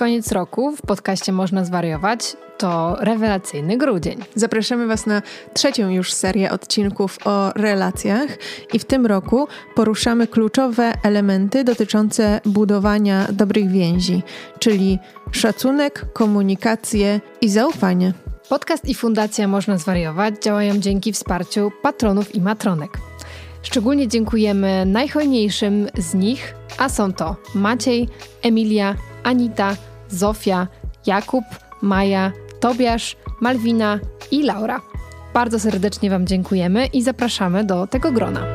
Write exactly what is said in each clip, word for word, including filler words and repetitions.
koniec roku w podcaście Można Zwariować to rewelacyjny grudzień. Zapraszamy Was na trzecią już serię odcinków o relacjach i w tym roku poruszamy kluczowe elementy dotyczące budowania dobrych więzi, czyli szacunek, komunikację i zaufanie. Podcast i Fundacja Można Zwariować działają dzięki wsparciu patronów i matronek. Szczególnie dziękujemy najhojniejszym z nich, a są to Maciej, Emilia, Anita, Zofia, Jakub, Maja, Tobiasz, Malwina i Laura. Bardzo serdecznie Wam dziękujemy i zapraszamy do tego grona.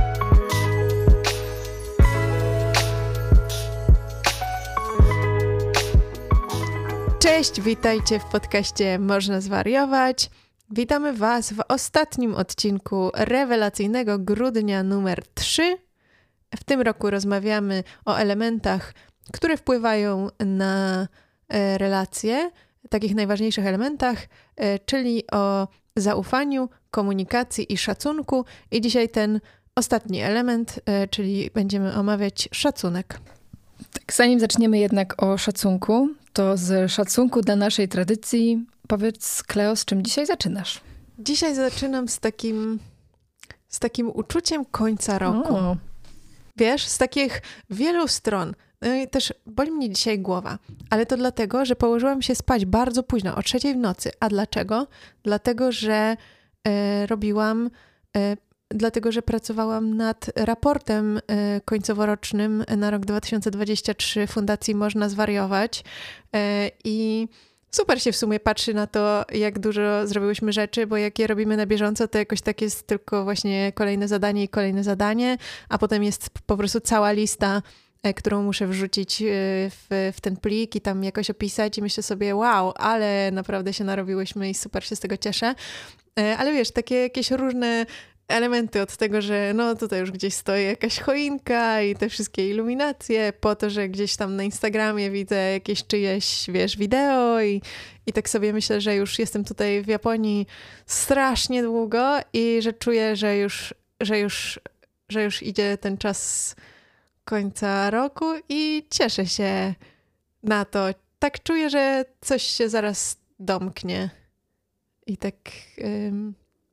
Cześć, witajcie w podcaście Można Zwariować. Witamy Was w ostatnim odcinku rewelacyjnego grudnia numer trzy. W tym roku rozmawiamy o elementach, które wpływają na e, relacje, takich najważniejszych elementach, e, czyli o zaufaniu, komunikacji i szacunku. I dzisiaj ten ostatni element, e, czyli będziemy omawiać szacunek. Tak, zanim zaczniemy jednak o szacunku, to z szacunku dla naszej tradycji powiedz, Kleo, z czym dzisiaj zaczynasz? Dzisiaj zaczynam z takim, z takim uczuciem końca roku. O. Wiesz, z takich wielu stron. No i też boli mnie dzisiaj głowa, ale to dlatego, że położyłam się spać bardzo późno, o trzeciej w nocy. A dlaczego? Dlatego, że e, robiłam, e, dlatego, że pracowałam nad raportem e, końcoworocznym na rok dwa tysiące dwudziesty trzeci Fundacji Można Zwariować e, i super się w sumie patrzy na to, jak dużo zrobiłyśmy rzeczy, bo jak je robimy na bieżąco, to jakoś tak jest tylko właśnie kolejne zadanie i kolejne zadanie, a potem jest po prostu cała lista, którą muszę wrzucić w, w ten plik i tam jakoś opisać i myślę sobie, wow, ale naprawdę się narobiłyśmy i super się z tego cieszę. Ale wiesz, takie jakieś różne elementy od tego, że no tutaj już gdzieś stoi jakaś choinka i te wszystkie iluminacje, po to, że gdzieś tam na Instagramie widzę jakieś czyjeś, wiesz, wideo i, i tak sobie myślę, że już jestem tutaj w Japonii strasznie długo i że czuję, że już, że już, że już idzie ten czas końca roku i cieszę się na to. Tak czuję, że coś się zaraz domknie i tak... Ym...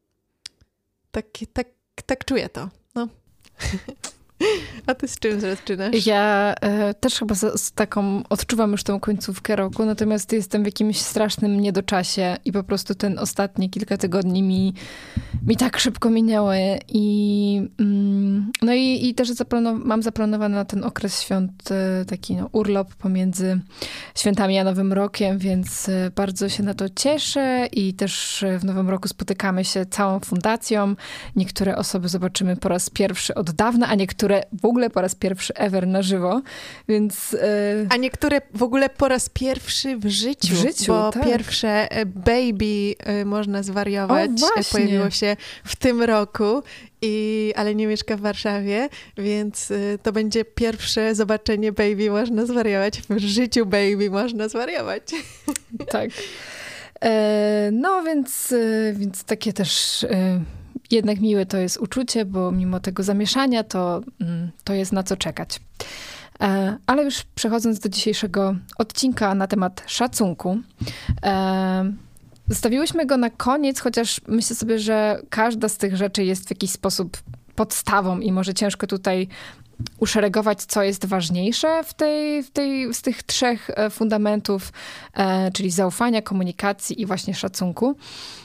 Tak, tak, tak czuję to. No. A ty z czym zaczynasz? Ja e, też chyba z, z taką odczuwam już tą końcówkę roku, natomiast jestem w jakimś strasznym niedoczasie i po prostu ten ostatnie kilka tygodni mi, mi tak szybko minęły i mm, no i, i też zaplanow- mam zaplanowany na ten okres świąt e, taki no, urlop pomiędzy świętami a Nowym Rokiem, więc e, bardzo się na to cieszę i też w Nowym Roku spotykamy się całą fundacją. Niektóre osoby zobaczymy po raz pierwszy od dawna, a niektóre w ogóle po raz pierwszy ever na żywo, więc... Yy... A niektóre w ogóle po raz pierwszy w życiu, w życiu bo tak. pierwsze Baby y, Można Zwariować o, pojawiło się w tym roku, i, ale nie mieszka w Warszawie, więc y, to będzie pierwsze zobaczenie Baby Można Zwariować. W życiu Baby Można Zwariować. Tak. E, no więc, y, więc takie też... Y... Jednak miłe to jest uczucie, bo mimo tego zamieszania to, to jest na co czekać. Ale już przechodząc do dzisiejszego odcinka na temat szacunku, zostawiłyśmy go na koniec, chociaż myślę sobie, że każda z tych rzeczy jest w jakiś sposób podstawą i może ciężko tutaj uszeregować, co jest ważniejsze w tej, w tej, z tych trzech fundamentów, czyli zaufania, komunikacji i właśnie szacunku.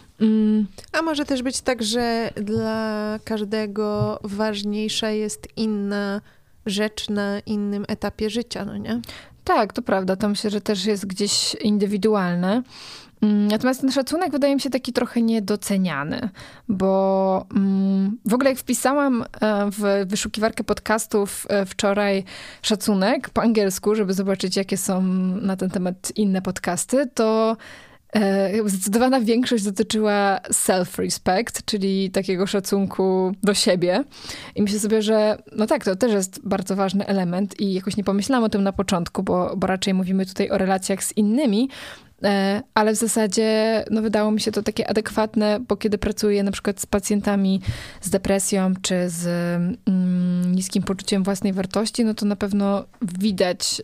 A może też być tak, że dla każdego ważniejsza jest inna rzecz na innym etapie życia, no nie? Tak, to prawda. To myślę, że też jest gdzieś indywidualne. Natomiast ten szacunek wydaje mi się taki trochę niedoceniany, bo w ogóle jak wpisałam w wyszukiwarkę podcastów wczoraj szacunek po angielsku, żeby zobaczyć, jakie są na ten temat inne podcasty, to zdecydowana większość dotyczyła self-respect, czyli takiego szacunku do siebie. I myślę sobie, że no tak, to też jest bardzo ważny element i jakoś nie pomyślałam o tym na początku, bo, bo raczej mówimy tutaj o relacjach z innymi, ale w zasadzie no, wydało mi się to takie adekwatne, bo kiedy pracuję na przykład z pacjentami z depresją czy z mm, niskim poczuciem własnej wartości, no to na pewno widać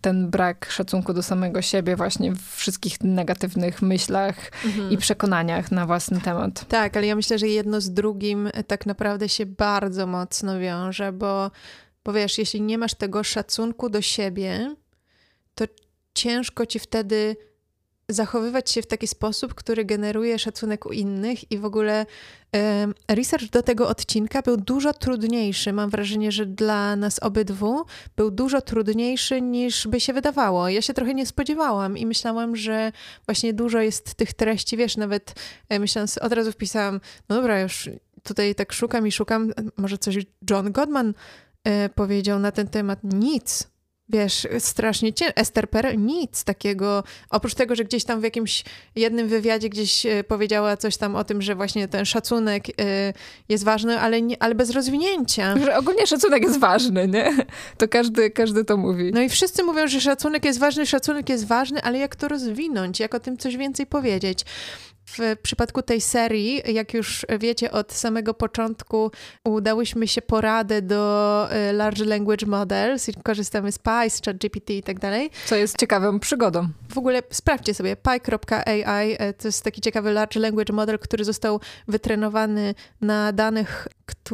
ten brak szacunku do samego siebie właśnie w wszystkich negatywnych myślach mhm. i przekonaniach na własny temat. Tak, ale ja myślę, że jedno z drugim tak naprawdę się bardzo mocno wiąże, bo, bo wiesz, jeśli nie masz tego szacunku do siebie, to ciężko ci wtedy zachowywać się w taki sposób, który generuje szacunek u innych i w ogóle e, research do tego odcinka był dużo trudniejszy. Mam wrażenie, że dla nas obydwu był dużo trudniejszy niż by się wydawało. Ja się trochę nie spodziewałam i myślałam, że właśnie dużo jest tych treści, wiesz, nawet e, myśląc, od razu wpisałam, no dobra, już tutaj tak szukam i szukam, może coś John Gottman e, powiedział na ten temat. Nic. Wiesz, strasznie ciężko. Esther Perel, nic takiego, oprócz tego, że gdzieś tam w jakimś jednym wywiadzie gdzieś powiedziała coś tam o tym, że właśnie ten szacunek jest ważny, ale, nie, ale bez rozwinięcia. Że ogólnie szacunek jest ważny, nie? To każdy, każdy to mówi. No i wszyscy mówią, że szacunek jest ważny, szacunek jest ważny, ale jak to rozwinąć? Jak o tym coś więcej powiedzieć? W przypadku tej serii, jak już wiecie, od samego początku udałyśmy się poradę do Large Language Models i korzystamy z Pi, z ChatGPT i tak dalej. Co jest ciekawą przygodą. W ogóle sprawdźcie sobie pi kropka a i, to jest taki ciekawy Large Language Model, który został wytrenowany na danych,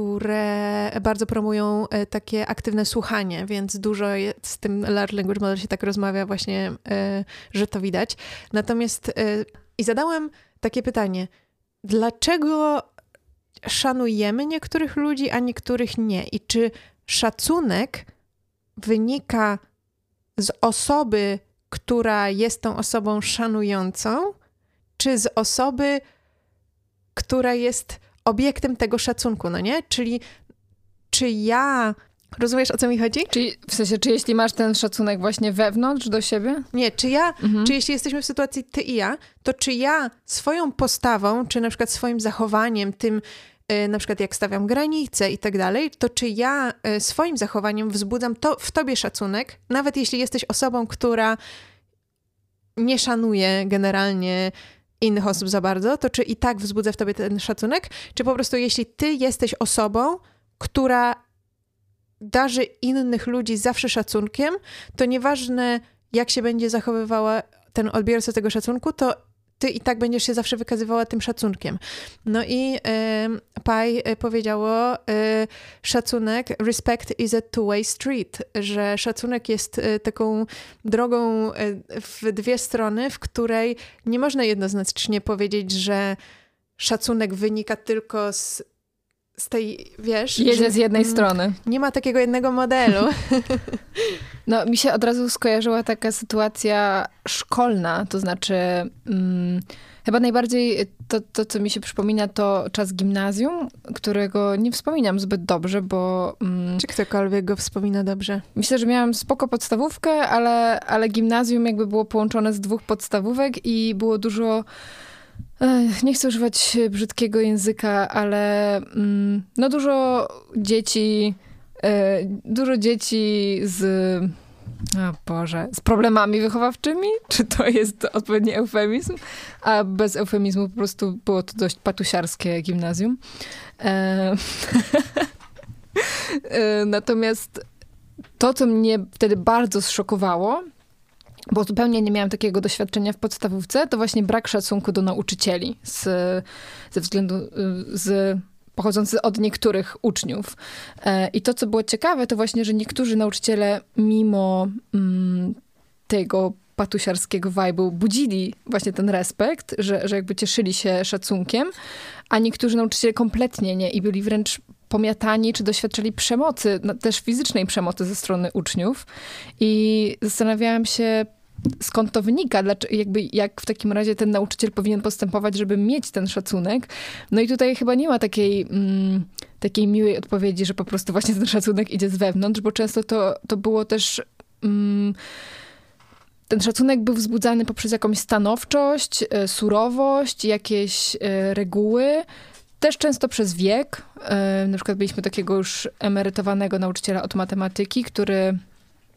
które bardzo promują takie aktywne słuchanie, więc dużo jest, z tym Large Language Model się tak rozmawia właśnie, że to widać. Natomiast i zadałem takie pytanie, dlaczego szanujemy niektórych ludzi, a niektórych nie? I czy szacunek wynika z osoby, która jest tą osobą szanującą, czy z osoby, która jest obiektem tego szacunku, no nie? Czyli czy ja... Rozumiesz, o co mi chodzi? Czyli, w sensie, czy jeśli masz ten szacunek właśnie wewnątrz do siebie? Nie, czy ja, mhm. czy jeśli jesteśmy w sytuacji ty i ja, to czy ja swoją postawą, czy na przykład swoim zachowaniem, tym y, na przykład jak stawiam granice i tak dalej, to czy ja y, swoim zachowaniem wzbudzam to, w tobie szacunek, nawet jeśli jesteś osobą, która nie szanuje generalnie innych osób za bardzo, to czy i tak wzbudza w tobie ten szacunek, czy po prostu jeśli ty jesteś osobą, która darzy innych ludzi zawsze szacunkiem, to nieważne jak się będzie zachowywała ten odbiorca tego szacunku, to ty i tak będziesz się zawsze wykazywała tym szacunkiem. No i y, Pi powiedziało, y, szacunek, respect is a two-way street, że szacunek jest y, taką drogą y, w dwie strony, w której nie można jednoznacznie powiedzieć, że szacunek wynika tylko z z tej, wiesz... Jedzie z jednej strony. Nie ma takiego jednego modelu. No, mi się od razu skojarzyła taka sytuacja szkolna, to znaczy mm, chyba najbardziej to, to, co mi się przypomina, to czas gimnazjum, którego nie wspominam zbyt dobrze, bo... Mm, Czy ktokolwiek go wspomina dobrze? Myślę, że miałam spoko podstawówkę, ale, ale gimnazjum jakby było połączone z dwóch podstawówek i było dużo... Nie chcę używać brzydkiego języka, ale mm, no dużo dzieci, e, dużo dzieci z, o Boże, z problemami wychowawczymi? Czy to jest odpowiedni eufemizm? A bez eufemizmu po prostu było to dość patusiarskie gimnazjum. E, e, natomiast to, co mnie wtedy bardzo zszokowało, bo zupełnie nie miałam takiego doświadczenia w podstawówce, to właśnie brak szacunku do nauczycieli z, ze względu, z, pochodzący od niektórych uczniów. I to, co było ciekawe, to właśnie, że niektórzy nauczyciele mimo mm, tego patusiarskiego vibe'u budzili właśnie ten respekt, że, że jakby cieszyli się szacunkiem, a niektórzy nauczyciele kompletnie nie i byli wręcz pomiatani, czy doświadczali przemocy, no, też fizycznej przemocy ze strony uczniów. I zastanawiałam się, skąd to wynika, dlaczego, jakby, jak w takim razie ten nauczyciel powinien postępować, żeby mieć ten szacunek. No i tutaj chyba nie ma takiej, mm, takiej miłej odpowiedzi, że po prostu właśnie ten szacunek idzie z wewnątrz, bo często to, to było też... Mm, ten szacunek był wzbudzany poprzez jakąś stanowczość, y, surowość, jakieś y, reguły, też często przez wiek. Na przykład mieliśmy takiego już emerytowanego nauczyciela od matematyki, który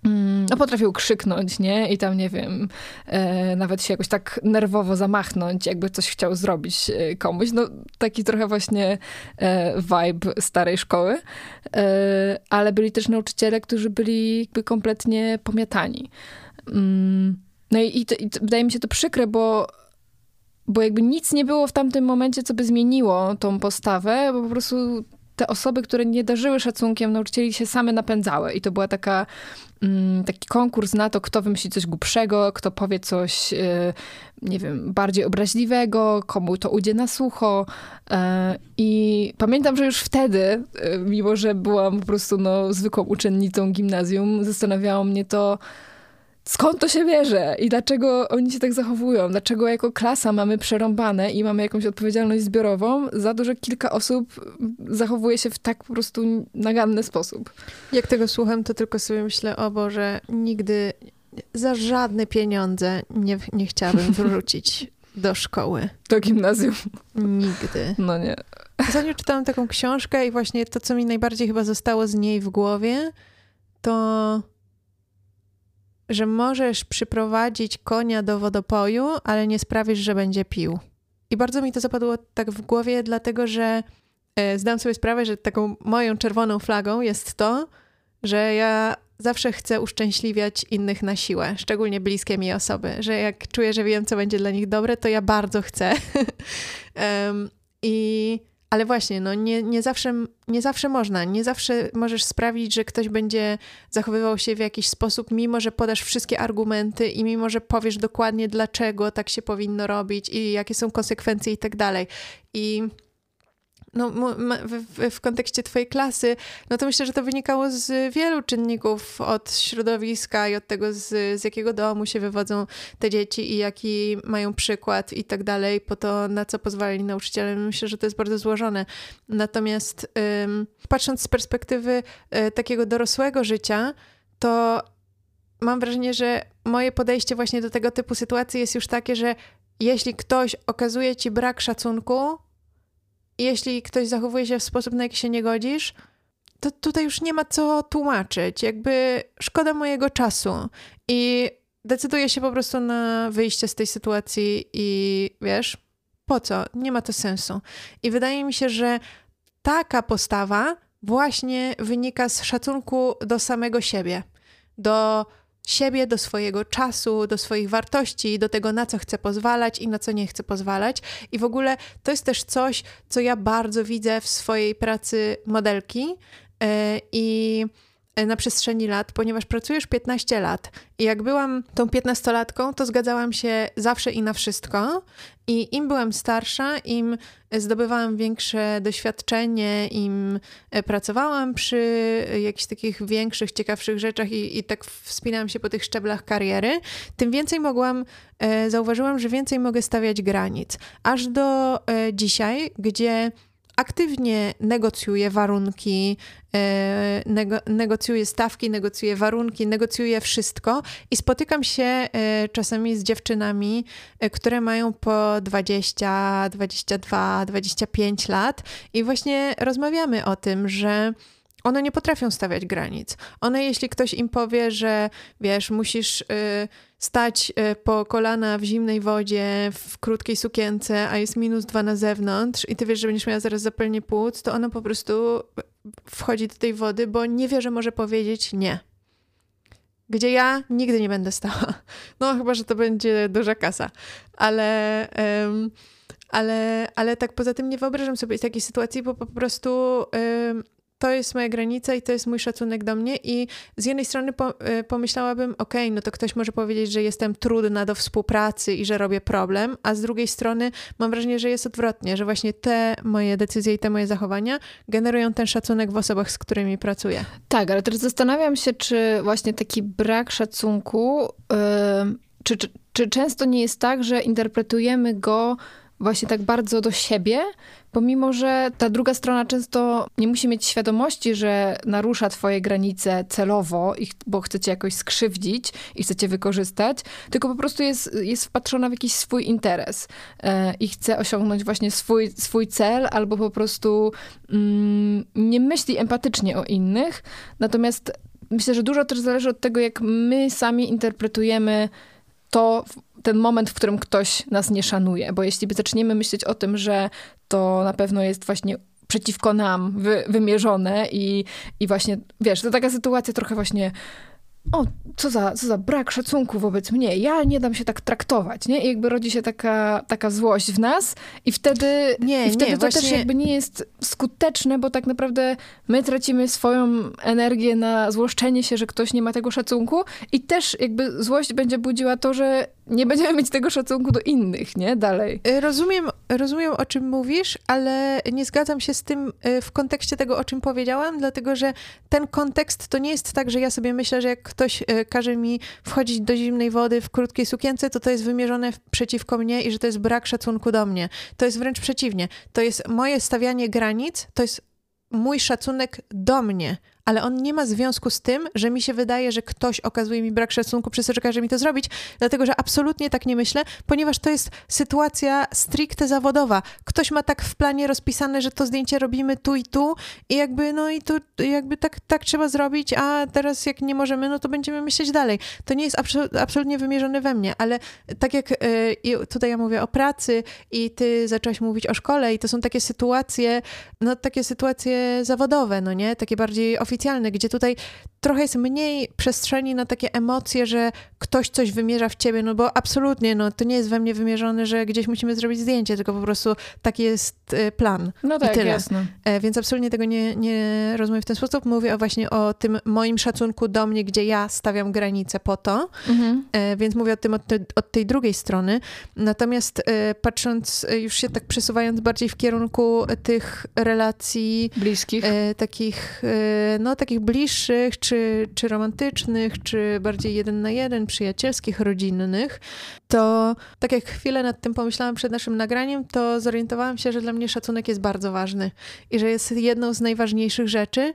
no potrafił krzyknąć, nie? I tam, nie wiem, e, nawet się jakoś tak nerwowo zamachnąć, jakby coś chciał zrobić komuś. No taki trochę właśnie e, vibe starej szkoły. E, ale byli też nauczyciele, którzy byli jakby kompletnie pomiatani. Mm, no i, i, to, i to, wydaje mi się to przykre, bo bo jakby nic nie było w tamtym momencie, co by zmieniło tą postawę, bo po prostu te osoby, które nie darzyły szacunkiem nauczycieli, się same napędzały. I to była taka, mm, taki konkurs na to, kto wymyśli coś głupszego, kto powie coś, yy, nie wiem, bardziej obraźliwego, komu to ujdzie na sucho. Yy, I pamiętam, że już wtedy, yy, mimo że byłam po prostu no, zwykłą uczennicą gimnazjum, zastanawiało mnie to, skąd to się bierze i dlaczego oni się tak zachowują? Dlaczego jako klasa mamy przerąbane i mamy jakąś odpowiedzialność zbiorową za to, że kilka osób zachowuje się w tak po prostu naganny sposób? Jak tego słucham, to tylko sobie myślę, o Boże, nigdy za żadne pieniądze nie, nie chciałabym wrócić do szkoły. Do gimnazjum. Nigdy. No nie. Ostatnio czytałam taką książkę i właśnie to, co mi najbardziej chyba zostało z niej w głowie, to że możesz przyprowadzić konia do wodopoju, ale nie sprawisz, że będzie pił. I bardzo mi to zapadło tak w głowie, dlatego że e, zdałam sobie sprawę, że taką moją czerwoną flagą jest to, że ja zawsze chcę uszczęśliwiać innych na siłę, szczególnie bliskie mi osoby, że jak czuję, że wiem, co będzie dla nich dobre, to ja bardzo chcę. um, I... Ale właśnie, no nie, nie, zawsze, nie zawsze można, nie zawsze możesz sprawić, że ktoś będzie zachowywał się w jakiś sposób, mimo że podasz wszystkie argumenty i mimo że powiesz dokładnie, dlaczego tak się powinno robić i jakie są konsekwencje i tak dalej. I no, w, w, w kontekście twojej klasy, no to myślę, że to wynikało z wielu czynników, od środowiska i od tego, z, z jakiego domu się wywodzą te dzieci i jaki mają przykład i tak dalej, po to, na co pozwalali nauczyciele. Myślę, że to jest bardzo złożone. Natomiast ym, patrząc z perspektywy y, takiego dorosłego życia, to mam wrażenie, że moje podejście właśnie do tego typu sytuacji jest już takie, że jeśli ktoś okazuje ci brak szacunku, jeśli ktoś zachowuje się w sposób, na jaki się nie godzisz, to tutaj już nie ma co tłumaczyć. Jakby szkoda mojego czasu. I decyduję się po prostu na wyjście z tej sytuacji i wiesz, po co? Nie ma to sensu. I wydaje mi się, że taka postawa właśnie wynika z szacunku do samego siebie. Do siebie, do swojego czasu, do swoich wartości, do tego, na co chcę pozwalać i na co nie chcę pozwalać. I w ogóle to jest też coś, co ja bardzo widzę w swojej pracy modelki yy, i na przestrzeni lat, ponieważ pracuję już piętnaście lat i jak byłam tą piętnastolatką, to zgadzałam się zawsze i na wszystko i im byłam starsza, im zdobywałam większe doświadczenie, im pracowałam przy jakichś takich większych, ciekawszych rzeczach i, i tak wspinałam się po tych szczeblach kariery, tym więcej mogłam, e, zauważyłam, że więcej mogę stawiać granic. Aż do e, dzisiaj, gdzie aktywnie negocjuję warunki, e, nego, negocjuję stawki, negocjuję warunki, negocjuję wszystko i spotykam się e, czasami z dziewczynami, e, które mają po dwadzieścia, dwadzieścia dwa, dwadzieścia pięć lat i właśnie rozmawiamy o tym, że one nie potrafią stawiać granic. One, jeśli ktoś im powie, że wiesz, musisz y, stać y, po kolana w zimnej wodzie, w krótkiej sukience, a jest minus dwa na zewnątrz i ty wiesz, że będziesz miała zaraz zapalenie płuc, to ona po prostu wchodzi do tej wody, bo nie wie, że może powiedzieć nie. Gdzie ja nigdy nie będę stała. No chyba, że to będzie duża kasa. Ale... Ym, ale, ale tak poza tym nie wyobrażam sobie takiej sytuacji, bo po prostu... Ym, to jest moja granica i to jest mój szacunek do mnie i z jednej strony po, y, pomyślałabym, okej, okay, no to ktoś może powiedzieć, że jestem trudna do współpracy i że robię problem, a z drugiej strony mam wrażenie, że jest odwrotnie, że właśnie te moje decyzje i te moje zachowania generują ten szacunek w osobach, z którymi pracuję. Tak, ale też zastanawiam się, czy właśnie taki brak szacunku, yy, czy, czy, czy często nie jest tak, że interpretujemy go właśnie tak bardzo do siebie, pomimo że ta druga strona często nie musi mieć świadomości, że narusza twoje granice celowo, bo chce cię jakoś skrzywdzić i chce cię wykorzystać, tylko po prostu jest, jest wpatrzona w jakiś swój interes i chce osiągnąć właśnie swój, swój cel, albo po prostu mm, nie myśli empatycznie o innych, natomiast myślę, że dużo też zależy od tego, jak my sami interpretujemy to, ten moment, w którym ktoś nas nie szanuje. Bo jeśli zaczniemy myśleć o tym, że to na pewno jest właśnie przeciwko nam wy, wymierzone i, i właśnie, wiesz, to taka sytuacja trochę właśnie o, co za, co za brak szacunku wobec mnie, ja nie dam się tak traktować, nie? I jakby rodzi się taka, taka złość w nas i wtedy, nie, i wtedy nie, to właśnie... też jakby nie jest skuteczne, bo tak naprawdę my tracimy swoją energię na złoszczenie się, że ktoś nie ma tego szacunku i też jakby złość będzie budziła to, że nie będziemy mieć tego szacunku do innych, nie? Dalej. Rozumiem, rozumiem, o czym mówisz, ale nie zgadzam się z tym w kontekście tego, o czym powiedziałam, dlatego że ten kontekst to nie jest tak, że ja sobie myślę, że jak ktoś każe mi wchodzić do zimnej wody w krótkiej sukience, to to jest wymierzone przeciwko mnie i że to jest brak szacunku do mnie. To jest wręcz przeciwnie. To jest moje stawianie granic, to jest mój szacunek do mnie, ale on nie ma związku z tym, że mi się wydaje, że ktoś okazuje mi brak szacunku przez to, że każe mi to zrobić, dlatego że absolutnie tak nie myślę, ponieważ to jest sytuacja stricte zawodowa. Ktoś ma tak w planie rozpisane, że to zdjęcie robimy tu i tu i jakby, no i tu jakby tak, tak trzeba zrobić, a teraz jak nie możemy, no to będziemy myśleć dalej. To nie jest absol- absolutnie wymierzone we mnie, ale tak jak yy, tutaj ja mówię o pracy i ty zaczęłaś mówić o szkole i to są takie sytuacje, no takie sytuacje zawodowe, no nie? Takie bardziej oficjalne, gdzie tutaj trochę jest mniej przestrzeni na takie emocje, że ktoś coś wymierza w ciebie, no bo absolutnie, no to nie jest we mnie wymierzone, że gdzieś musimy zrobić zdjęcie, tylko po prostu taki jest plan. No tak, i tyle. jasne. Więc absolutnie tego nie, nie rozumiem w ten sposób. Mówię o właśnie o tym moim szacunku do mnie, gdzie ja stawiam granice po to, mhm. Więc mówię o tym od, te, od tej drugiej strony. Natomiast patrząc, już się tak przesuwając bardziej w kierunku tych relacji bliskich, takich, no takich bliższych, czy, czy romantycznych, czy bardziej jeden na jeden, przyjacielskich, rodzinnych, to tak jak chwilę nad tym pomyślałam przed naszym nagraniem, to zorientowałam się, że dla mnie szacunek jest bardzo ważny i że jest jedną z najważniejszych rzeczy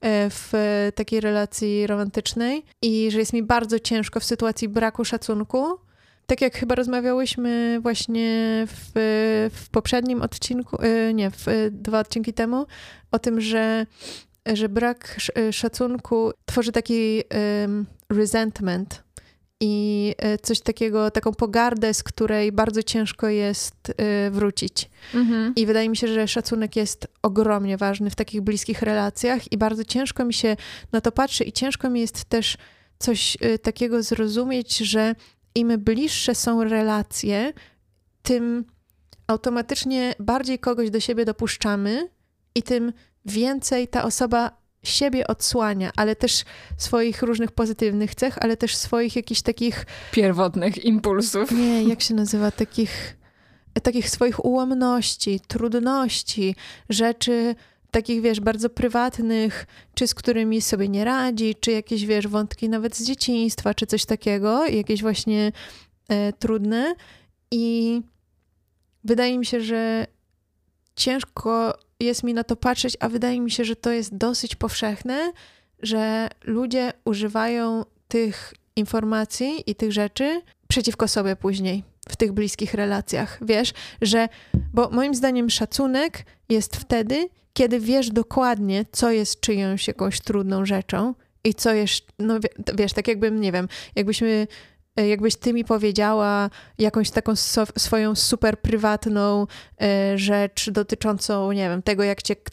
w takiej relacji romantycznej i że jest mi bardzo ciężko w sytuacji braku szacunku. Tak jak chyba rozmawiałyśmy właśnie w, w poprzednim odcinku, nie, w dwa odcinki temu, o tym, że że brak szacunku tworzy taki um, resentment i coś takiego, taką pogardę, z której bardzo ciężko jest y, wrócić. Mhm. I wydaje mi się, że szacunek jest ogromnie ważny w takich bliskich relacjach i bardzo ciężko mi się na to patrzy i ciężko mi jest też coś y, takiego zrozumieć, że im bliższe są relacje, tym automatycznie bardziej kogoś do siebie dopuszczamy i tym więcej ta osoba siebie odsłania, ale też swoich różnych pozytywnych cech, ale też swoich jakichś takich... Pierwotnych impulsów. Nie, jak się nazywa? Takich, takich swoich ułomności, trudności, rzeczy takich, wiesz, bardzo prywatnych, czy z którymi sobie nie radzi, czy jakieś, wiesz, wątki nawet z dzieciństwa, czy coś takiego, jakieś właśnie e, trudne. I wydaje mi się, że ciężko jest mi na to patrzeć, a wydaje mi się, że to jest dosyć powszechne, że ludzie używają tych informacji i tych rzeczy przeciwko sobie później w tych bliskich relacjach. Wiesz, że, bo moim zdaniem szacunek jest wtedy, kiedy wiesz dokładnie, co jest czyjąś jakąś trudną rzeczą i co jest, no wiesz, tak jakbym, nie wiem, jakbyśmy jakbyś ty mi powiedziała jakąś taką so, swoją super prywatną e, rzecz dotyczącą, nie wiem, tego, jak cię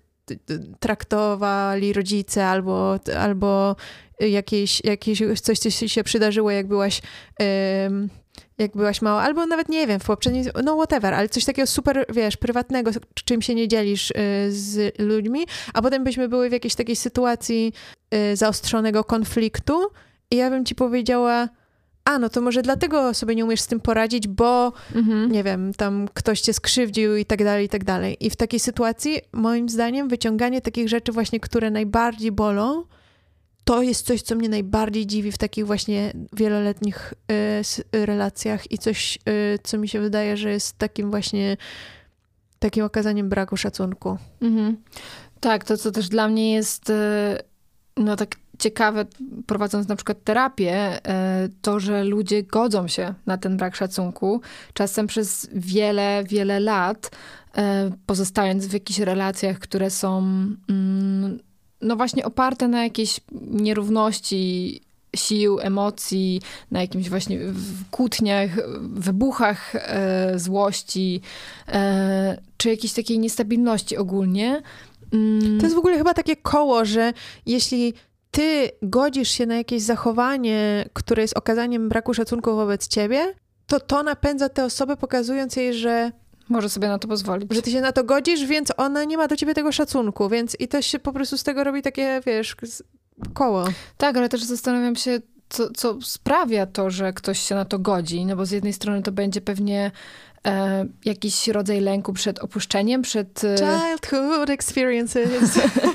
traktowali rodzice albo, albo jakieś, jakieś coś, co się przydarzyło, jak byłaś, e, jak byłaś mała, albo nawet, nie wiem, w poprzedniej, no whatever, ale coś takiego super, wiesz, prywatnego, czym się nie dzielisz e, z ludźmi, a potem byśmy były w jakiejś takiej sytuacji e, zaostrzonego konfliktu i ja bym ci powiedziała, a, no to może dlatego sobie nie umiesz z tym poradzić, bo, mhm. nie wiem, tam ktoś cię skrzywdził i tak dalej, i tak dalej. I w takiej sytuacji, moim zdaniem, wyciąganie takich rzeczy właśnie, które najbardziej bolą, to jest coś, co mnie najbardziej dziwi w takich właśnie wieloletnich y, relacjach i coś, y, co mi się wydaje, że jest takim właśnie takim okazaniem braku szacunku. Mhm. Tak, to co też dla mnie jest y, no tak ciekawe, prowadząc na przykład terapię, to, że ludzie godzą się na ten brak szacunku. Czasem przez wiele, wiele lat, pozostając w jakichś relacjach, które są no właśnie oparte na jakiejś nierówności sił, emocji, na jakimś właśnie kłótniach, wybuchach e, złości, e, czy jakiejś takiej niestabilności ogólnie. Mm. To jest w ogóle chyba takie koło, że jeśli ty godzisz się na jakieś zachowanie, które jest okazaniem braku szacunku wobec ciebie, to to napędza tę osobę, pokazując jej, że może sobie na to pozwolić. Że ty się na to godzisz, więc ona nie ma do ciebie tego szacunku, więc i to się po prostu z tego robi takie, wiesz, koło. Tak, ale też zastanawiam się, co, co sprawia to, że ktoś się na to godzi, no bo z jednej strony to będzie pewnie e, jakiś rodzaj lęku przed opuszczeniem, przed... E... Childhood experiences.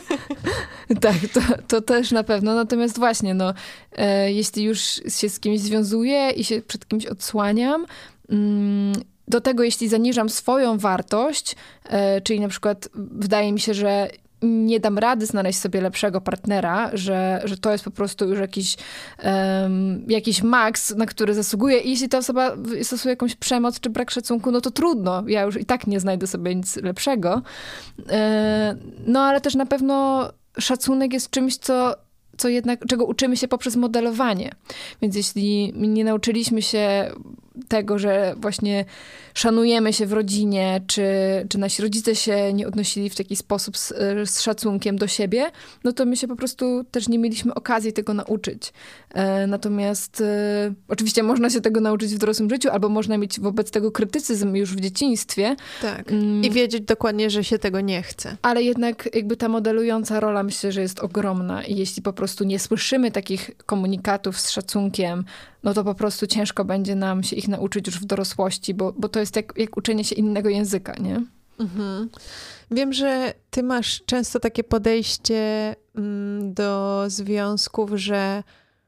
Tak, to, to też na pewno. Natomiast właśnie, no, e, jeśli już się z kimś związuję i się przed kimś odsłaniam, mm, do tego, jeśli zaniżam swoją wartość, e, czyli na przykład wydaje mi się, że nie dam rady znaleźć sobie lepszego partnera, że, że to jest po prostu już jakiś, um, jakiś maks, na który zasługuję. I jeśli ta osoba stosuje jakąś przemoc czy brak szacunku, no to trudno. Ja już i tak nie znajdę sobie nic lepszego. E, no ale też na pewno szacunek jest czymś, co co jednak, czego uczymy się poprzez modelowanie. Więc jeśli nie nauczyliśmy się tego, że właśnie szanujemy się w rodzinie, czy, czy nasi rodzice się nie odnosili w taki sposób z, z szacunkiem do siebie, no to my się po prostu też nie mieliśmy okazji tego nauczyć. E, natomiast e, oczywiście można się tego nauczyć w dorosłym życiu, albo można mieć wobec tego krytycyzm już w dzieciństwie. Tak. Mm. I wiedzieć dokładnie, że się tego nie chce. Ale jednak jakby ta modelująca rola, myślę, że jest ogromna. I jeśli po prostu nie słyszymy takich komunikatów z szacunkiem, no to po prostu ciężko będzie nam się ich nauczyć już w dorosłości, bo, bo to jest jak, jak uczenie się innego języka, nie? Mhm. Wiem, że ty masz często takie podejście mm, do związków, że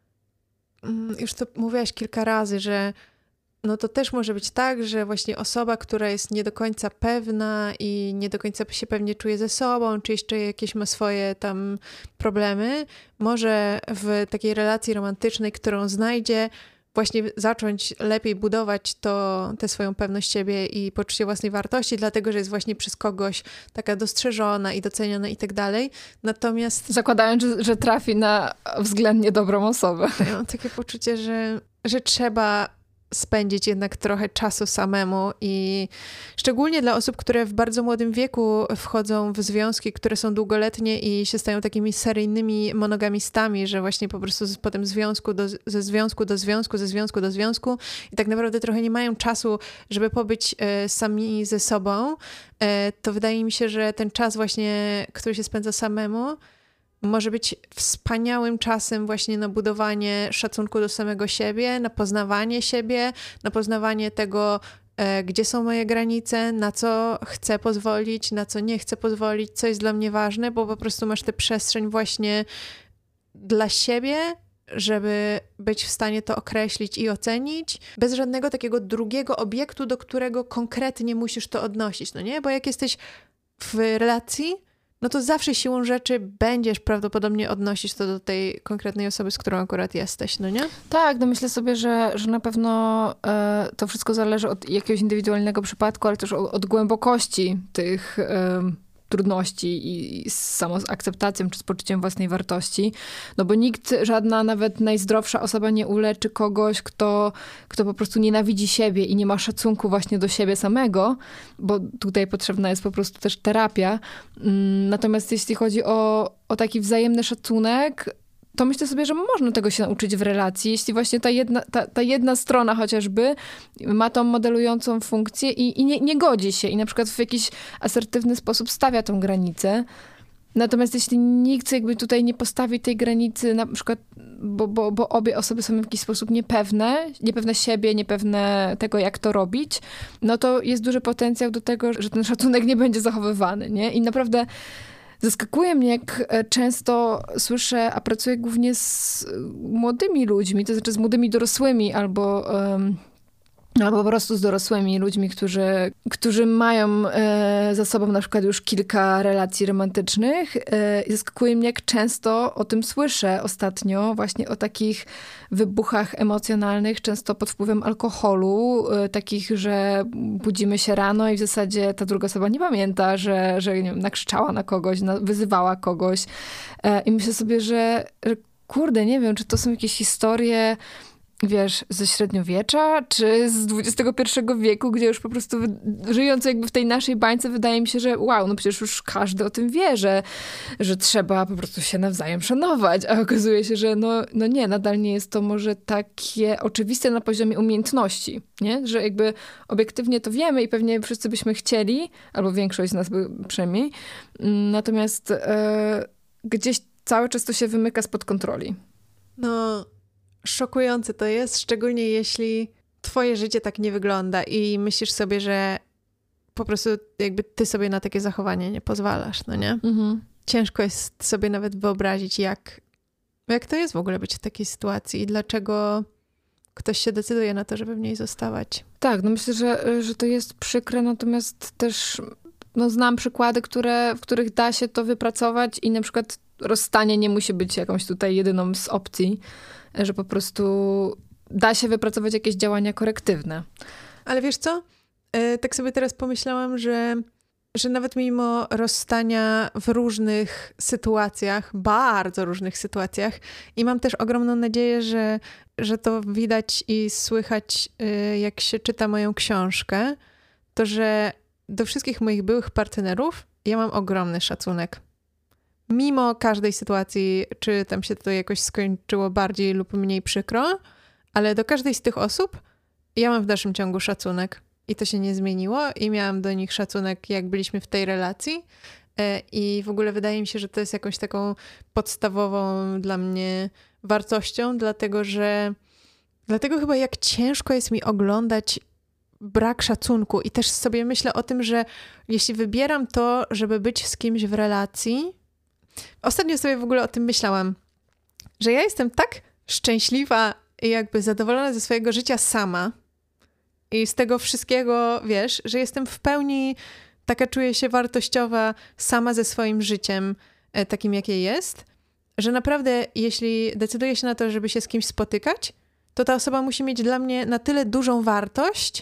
mm, już to mówiłaś kilka razy, że no to też może być tak, że właśnie osoba, która jest nie do końca pewna i nie do końca się pewnie czuje ze sobą, czy jeszcze jakieś ma swoje tam problemy, może w takiej relacji romantycznej, którą znajdzie, właśnie zacząć lepiej budować to, tę swoją pewność siebie i poczucie własnej wartości, dlatego, że jest właśnie przez kogoś taka dostrzeżona i doceniana i tak dalej. Natomiast... Zakładając, że, że trafi na względnie dobrą osobę. Ja mam takie poczucie, że, że trzeba spędzić jednak trochę czasu samemu i szczególnie dla osób, które w bardzo młodym wieku wchodzą w związki, które są długoletnie i się stają takimi seryjnymi monogamistami, że właśnie po prostu z, potem związku do, ze związku do związku, ze związku do związku i tak naprawdę trochę nie mają czasu, żeby pobyć e, sami ze sobą, e, to wydaje mi się, że ten czas właśnie, który się spędza samemu, może być wspaniałym czasem właśnie na budowanie szacunku do samego siebie, na poznawanie siebie, na poznawanie tego, e, gdzie są moje granice, na co chcę pozwolić, na co nie chcę pozwolić, co jest dla mnie ważne, bo po prostu masz tę przestrzeń właśnie dla siebie, żeby być w stanie to określić i ocenić, bez żadnego takiego drugiego obiektu, do którego konkretnie musisz to odnosić, no nie? Bo jak jesteś w relacji, no to zawsze siłą rzeczy będziesz prawdopodobnie odnosić to do tej konkretnej osoby, z którą akurat jesteś, no nie? Tak, no myślę sobie, że, że na pewno e, to wszystko zależy od jakiegoś indywidualnego przypadku, ale też od, od głębokości tych e, trudności i, i z samą z akceptacją czy z poczuciem własnej wartości. No bo nikt, żadna nawet najzdrowsza osoba nie uleczy kogoś, kto, kto po prostu nienawidzi siebie i nie ma szacunku właśnie do siebie samego, bo tutaj potrzebna jest po prostu też terapia. Natomiast jeśli chodzi o, o taki wzajemny szacunek, to myślę sobie, że można tego się nauczyć w relacji, jeśli właśnie ta jedna, ta, ta jedna strona chociażby ma tą modelującą funkcję i, i nie, nie godzi się i na przykład w jakiś asertywny sposób stawia tą granicę. Natomiast jeśli nikt jakby tutaj nie postawi tej granicy, na przykład, bo, bo, bo obie osoby są w jakiś sposób niepewne, niepewne siebie, niepewne tego, jak to robić, no to jest duży potencjał do tego, że ten szacunek nie będzie zachowywany, nie? I naprawdę zaskakuje mnie, jak często słyszę, a pracuję głównie z młodymi ludźmi, to znaczy z młodymi dorosłymi albo um, albo po prostu z dorosłymi ludźmi, którzy, którzy mają e, za sobą na przykład już kilka relacji romantycznych. E, i zaskakuje mnie, jak często o tym słyszę ostatnio, właśnie o takich wybuchach emocjonalnych, często pod wpływem alkoholu, e, takich, że budzimy się rano i w zasadzie ta druga osoba nie pamięta, że, że nie wiem, nakrzyczała na kogoś, na, wyzywała kogoś. E, I myślę sobie, że, że kurde, nie wiem, czy to są jakieś historie, wiesz, ze średniowiecza, czy z dwudziestego pierwszego wieku, gdzie już po prostu żyjąc jakby w tej naszej bańce, wydaje mi się, że wow, no przecież już każdy o tym wie, że, że trzeba po prostu się nawzajem szanować, a okazuje się, że no, no nie, nadal nie jest to może takie oczywiste na poziomie umiejętności, nie? Że jakby obiektywnie to wiemy i pewnie wszyscy byśmy chcieli, albo większość z nas by przynajmniej, natomiast e, gdzieś cały czas to się wymyka spod kontroli. No... Szokujące to jest, szczególnie jeśli twoje życie tak nie wygląda i myślisz sobie, że po prostu jakby ty sobie na takie zachowanie nie pozwalasz, no nie? Mhm. Ciężko jest sobie nawet wyobrazić, jak, jak to jest w ogóle być w takiej sytuacji i dlaczego ktoś się decyduje na to, żeby w niej zostawać. Tak, no myślę, że, że to jest przykre, natomiast też no, znam przykłady, które, w których da się to wypracować i na przykład rozstanie nie musi być jakąś tutaj jedyną z opcji, że po prostu da się wypracować jakieś działania korektywne. Ale wiesz co? E, tak sobie teraz pomyślałam, że, że nawet mimo rozstania w różnych sytuacjach, bardzo różnych sytuacjach, i mam też ogromną nadzieję, że, że to widać i słychać, e, jak się czyta moją książkę, to że do wszystkich moich byłych partnerów ja mam ogromny szacunek. Mimo każdej sytuacji, czy tam się to jakoś skończyło bardziej lub mniej przykro, ale do każdej z tych osób ja mam w dalszym ciągu szacunek. I to się nie zmieniło i miałam do nich szacunek, jak byliśmy w tej relacji. I w ogóle wydaje mi się, że to jest jakąś taką podstawową dla mnie wartością, dlatego że dlatego chyba jak ciężko jest mi oglądać brak szacunku. I też sobie myślę o tym, że jeśli wybieram to, żeby być z kimś w relacji, ostatnio sobie w ogóle o tym myślałam, że ja jestem tak szczęśliwa i jakby zadowolona ze swojego życia sama i z tego wszystkiego, wiesz, że jestem w pełni taka, czuję się wartościowa sama ze swoim życiem, takim jakie jest, że naprawdę jeśli decyduję się na to, żeby się z kimś spotykać, to ta osoba musi mieć dla mnie na tyle dużą wartość,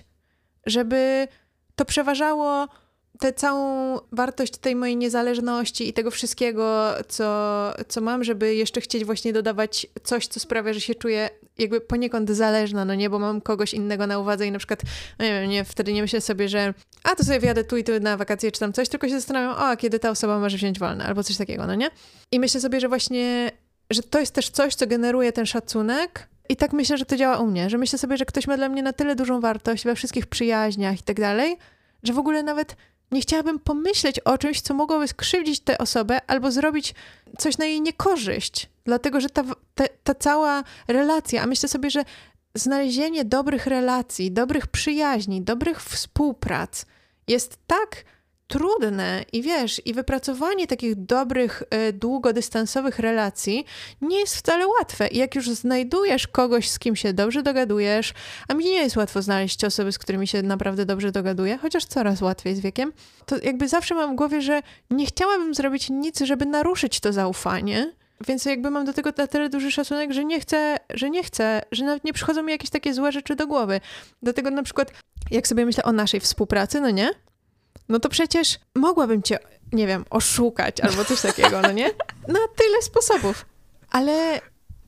żeby to przeważało tę całą wartość tej mojej niezależności i tego wszystkiego, co, co mam, żeby jeszcze chcieć właśnie dodawać coś, co sprawia, że się czuję jakby poniekąd zależna, no nie, bo mam kogoś innego na uwadze i na przykład, no nie wiem, nie, wtedy nie myślę sobie, że a to sobie wjadę tu i tu na wakacje czy tam coś, tylko się zastanawiam, o, a kiedy ta osoba może wziąć wolne, albo coś takiego, no nie? I myślę sobie, że właśnie, że to jest też coś, co generuje ten szacunek. I tak myślę, że to działa u mnie, że myślę sobie, że ktoś ma dla mnie na tyle dużą wartość we wszystkich przyjaźniach i tak dalej, że w ogóle nawet nie chciałabym pomyśleć o czymś, co mogłoby skrzywdzić tę osobę albo zrobić coś na jej niekorzyść. Dlatego, że ta, ta, ta cała relacja, a myślę sobie, że znalezienie dobrych relacji, dobrych przyjaźni, dobrych współprac jest tak trudne i wiesz, i wypracowanie takich dobrych, y, długodystansowych relacji nie jest wcale łatwe. I jak już znajdujesz kogoś, z kim się dobrze dogadujesz, a mi nie jest łatwo znaleźć osoby, z którymi się naprawdę dobrze dogaduję, chociaż coraz łatwiej z wiekiem, to jakby zawsze mam w głowie, że nie chciałabym zrobić nic, żeby naruszyć to zaufanie. Więc jakby mam do tego na tyle duży szacunek, że nie chcę, że nie chcę, że nawet nie przychodzą mi jakieś takie złe rzeczy do głowy. Dlatego na przykład, jak sobie myślę o naszej współpracy, no nie? No to przecież mogłabym cię, nie wiem, oszukać albo coś takiego, no nie? Na tyle sposobów. Ale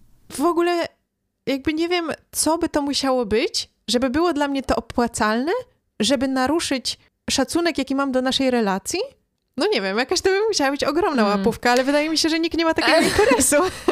w ogóle jakby nie wiem, co by to musiało być, żeby było dla mnie to opłacalne, żeby naruszyć szacunek, jaki mam do naszej relacji. No nie wiem, jakaś to by musiała być ogromna mm. łapówka, ale wydaje mi się, że nikt nie ma takiego interesu.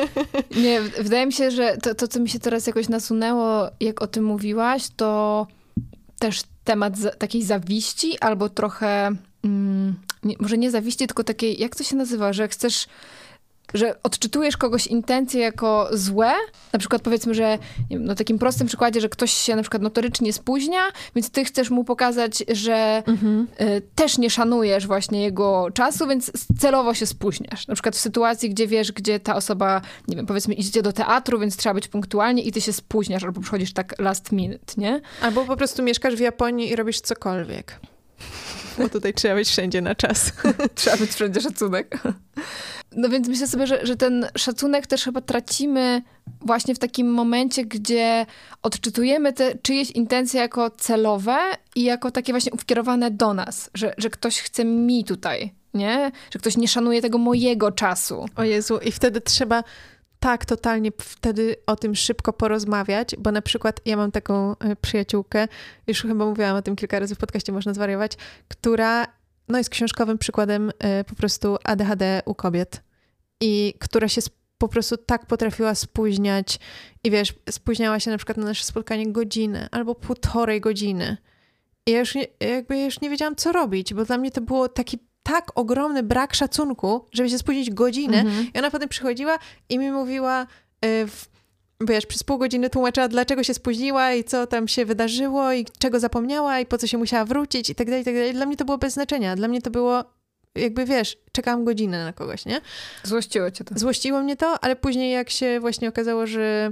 Nie, wydaje mi się, że to, to, co mi się teraz jakoś nasunęło, jak o tym mówiłaś, to też temat za, takiej zawiści albo trochę, mm, nie, może nie zawiści, tylko takiej, jak to się nazywa, że chcesz że odczytujesz kogoś intencje jako złe, na przykład powiedzmy, że nie wiem, no takim prostym przykładzie, że ktoś się na przykład notorycznie spóźnia, więc ty chcesz mu pokazać, że mhm. y, też nie szanujesz właśnie jego czasu, więc celowo się spóźniasz. Na przykład w sytuacji, gdzie wiesz, gdzie ta osoba, nie wiem, powiedzmy idziecie do teatru, więc trzeba być punktualnie i ty się spóźniasz albo przychodzisz tak last minute, nie? Albo po prostu mieszkasz w Japonii i robisz cokolwiek. Bo tutaj trzeba być wszędzie na czas. Trzeba być wszędzie szacunek. No więc myślę sobie, że, że ten szacunek też chyba tracimy właśnie w takim momencie, gdzie odczytujemy te czyjeś intencje jako celowe i jako takie właśnie ukierowane do nas, że, że ktoś chce mi tutaj, nie? Że ktoś nie szanuje tego mojego czasu. O Jezu, i wtedy trzeba tak totalnie wtedy o tym szybko porozmawiać, bo na przykład ja mam taką przyjaciółkę, już chyba mówiłam o tym kilka razy w podcaście, można zwariować, która no jest książkowym przykładem po prostu A D H D u kobiet i która się po prostu tak potrafiła spóźniać i wiesz, spóźniała się na przykład na nasze spotkanie godzinę albo półtorej godziny. I ja już nie, jakby ja już nie wiedziałam, co robić, bo dla mnie to było taki tak ogromny brak szacunku, żeby się spóźnić godzinę. Mhm. I ona potem przychodziła i mi mówiła, yy, w, wiesz, przez pół godziny tłumaczyła, dlaczego się spóźniła i co tam się wydarzyło i czego zapomniała i po co się musiała wrócić i tak dalej, i tak dalej. Dla mnie to było bez znaczenia. Dla mnie to było jakby, wiesz, czekałam godzinę na kogoś, nie? Złościło cię to. Złościło mnie to, ale później jak się właśnie okazało, że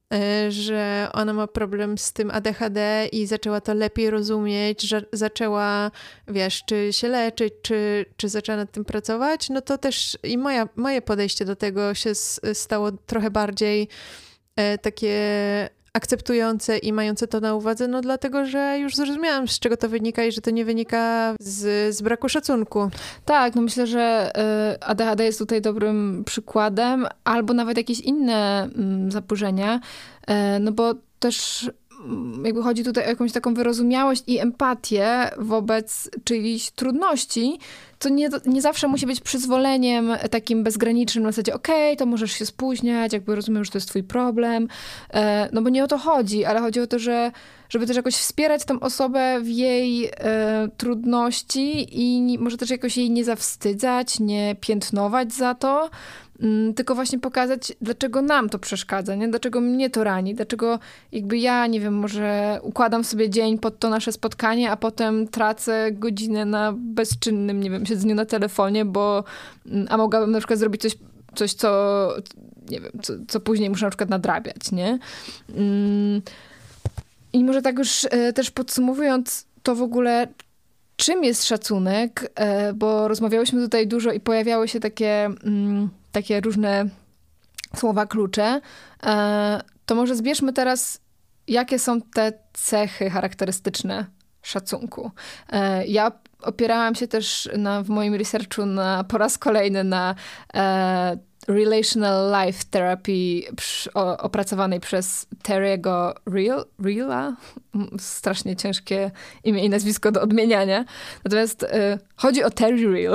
że ona ma problem z tym A D H D i zaczęła to lepiej rozumieć, że zaczęła, wiesz, czy się leczyć, czy, czy zaczęła nad tym pracować, no to też i moja, moje podejście do tego się stało trochę bardziej e, takie akceptujące i mające to na uwadze, no dlatego, że już zrozumiałam, z czego to wynika i że to nie wynika z, z braku szacunku. Tak, no myślę, że y, A D H D jest tutaj dobrym przykładem, albo nawet jakieś inne mm, zaburzenia, y, no bo też jakby chodzi tutaj o jakąś taką wyrozumiałość i empatię wobec czyichś trudności, co nie, nie zawsze musi być przyzwoleniem takim bezgranicznym, na zasadzie okej, okay, to możesz się spóźniać, jakby rozumiem, że to jest twój problem, no bo nie o to chodzi, ale chodzi o to, że żeby też jakoś wspierać tą osobę w jej e, trudności i może też jakoś jej nie zawstydzać, nie piętnować za to, m, tylko właśnie pokazać, dlaczego nam to przeszkadza, nie? Dlaczego mnie to rani, dlaczego jakby ja, nie wiem, może układam sobie dzień pod to nasze spotkanie, a potem tracę godzinę na bezczynnym, nie wiem, siedzeniu na telefonie, bo a mogłabym na przykład zrobić coś, coś co, nie wiem, co, co później muszę na przykład nadrabiać, nie? Mm. I może tak już e, też podsumowując to w ogóle, czym jest szacunek, e, bo rozmawiałyśmy tutaj dużo i pojawiały się takie, mm, takie różne słowa klucze, e, to może zbierzmy teraz, jakie są te cechy charakterystyczne szacunku. E, ja opierałam się też na, w moim researchu na, po raz kolejny na e, Relational Life Therapy przy, o, opracowanej przez Terry'ego Real, Reala. Strasznie ciężkie imię i nazwisko do odmieniania. Natomiast y, chodzi o Terry Real.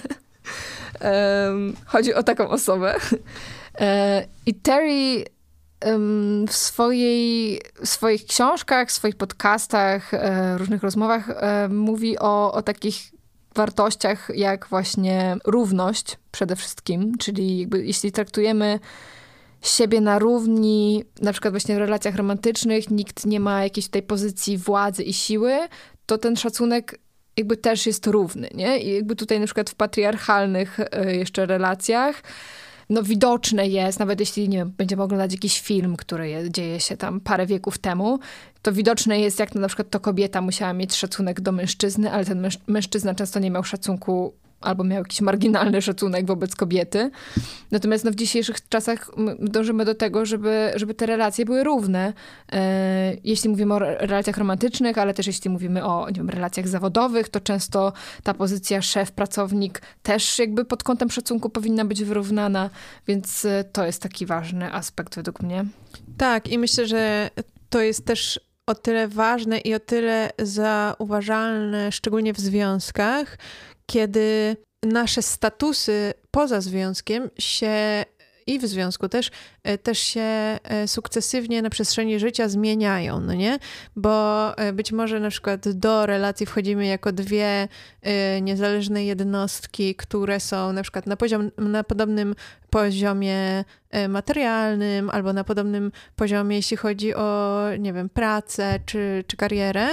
um, chodzi o taką osobę. E, I Terry um, w, swojej, w swoich książkach, w swoich podcastach, e, różnych rozmowach e, mówi o, o takich wartościach jak właśnie równość przede wszystkim, czyli jakby jeśli traktujemy siebie na równi, na przykład właśnie w relacjach romantycznych, nikt nie ma jakiejś tutaj pozycji władzy i siły, to ten szacunek jakby też jest równy, nie? I jakby tutaj na przykład w patriarchalnych jeszcze relacjach no widoczne jest, nawet jeśli, nie wiem, będziemy oglądać jakiś film, który je, dzieje się tam parę wieków temu, to widoczne jest, jak na przykład to kobieta musiała mieć szacunek do mężczyzny, ale ten męż- mężczyzna często nie miał szacunku albo miał jakiś marginalny szacunek wobec kobiety. Natomiast no, w dzisiejszych czasach dążymy do tego, żeby, żeby te relacje były równe. E, jeśli mówimy o relacjach romantycznych, ale też jeśli mówimy o, nie wiem, relacjach zawodowych, to często ta pozycja szef-pracownik też jakby pod kątem szacunku powinna być wyrównana, więc to jest taki ważny aspekt według mnie. Tak, i myślę, że to jest też o tyle ważne i o tyle zauważalne, szczególnie w związkach, kiedy nasze statusy poza związkiem się i w związku też, też się sukcesywnie na przestrzeni życia zmieniają, no nie? Bo być może na przykład do relacji wchodzimy jako dwie niezależne jednostki, które są na przykład na, poziom, na podobnym poziomie materialnym albo na podobnym poziomie, jeśli chodzi o, nie wiem, pracę czy, czy karierę,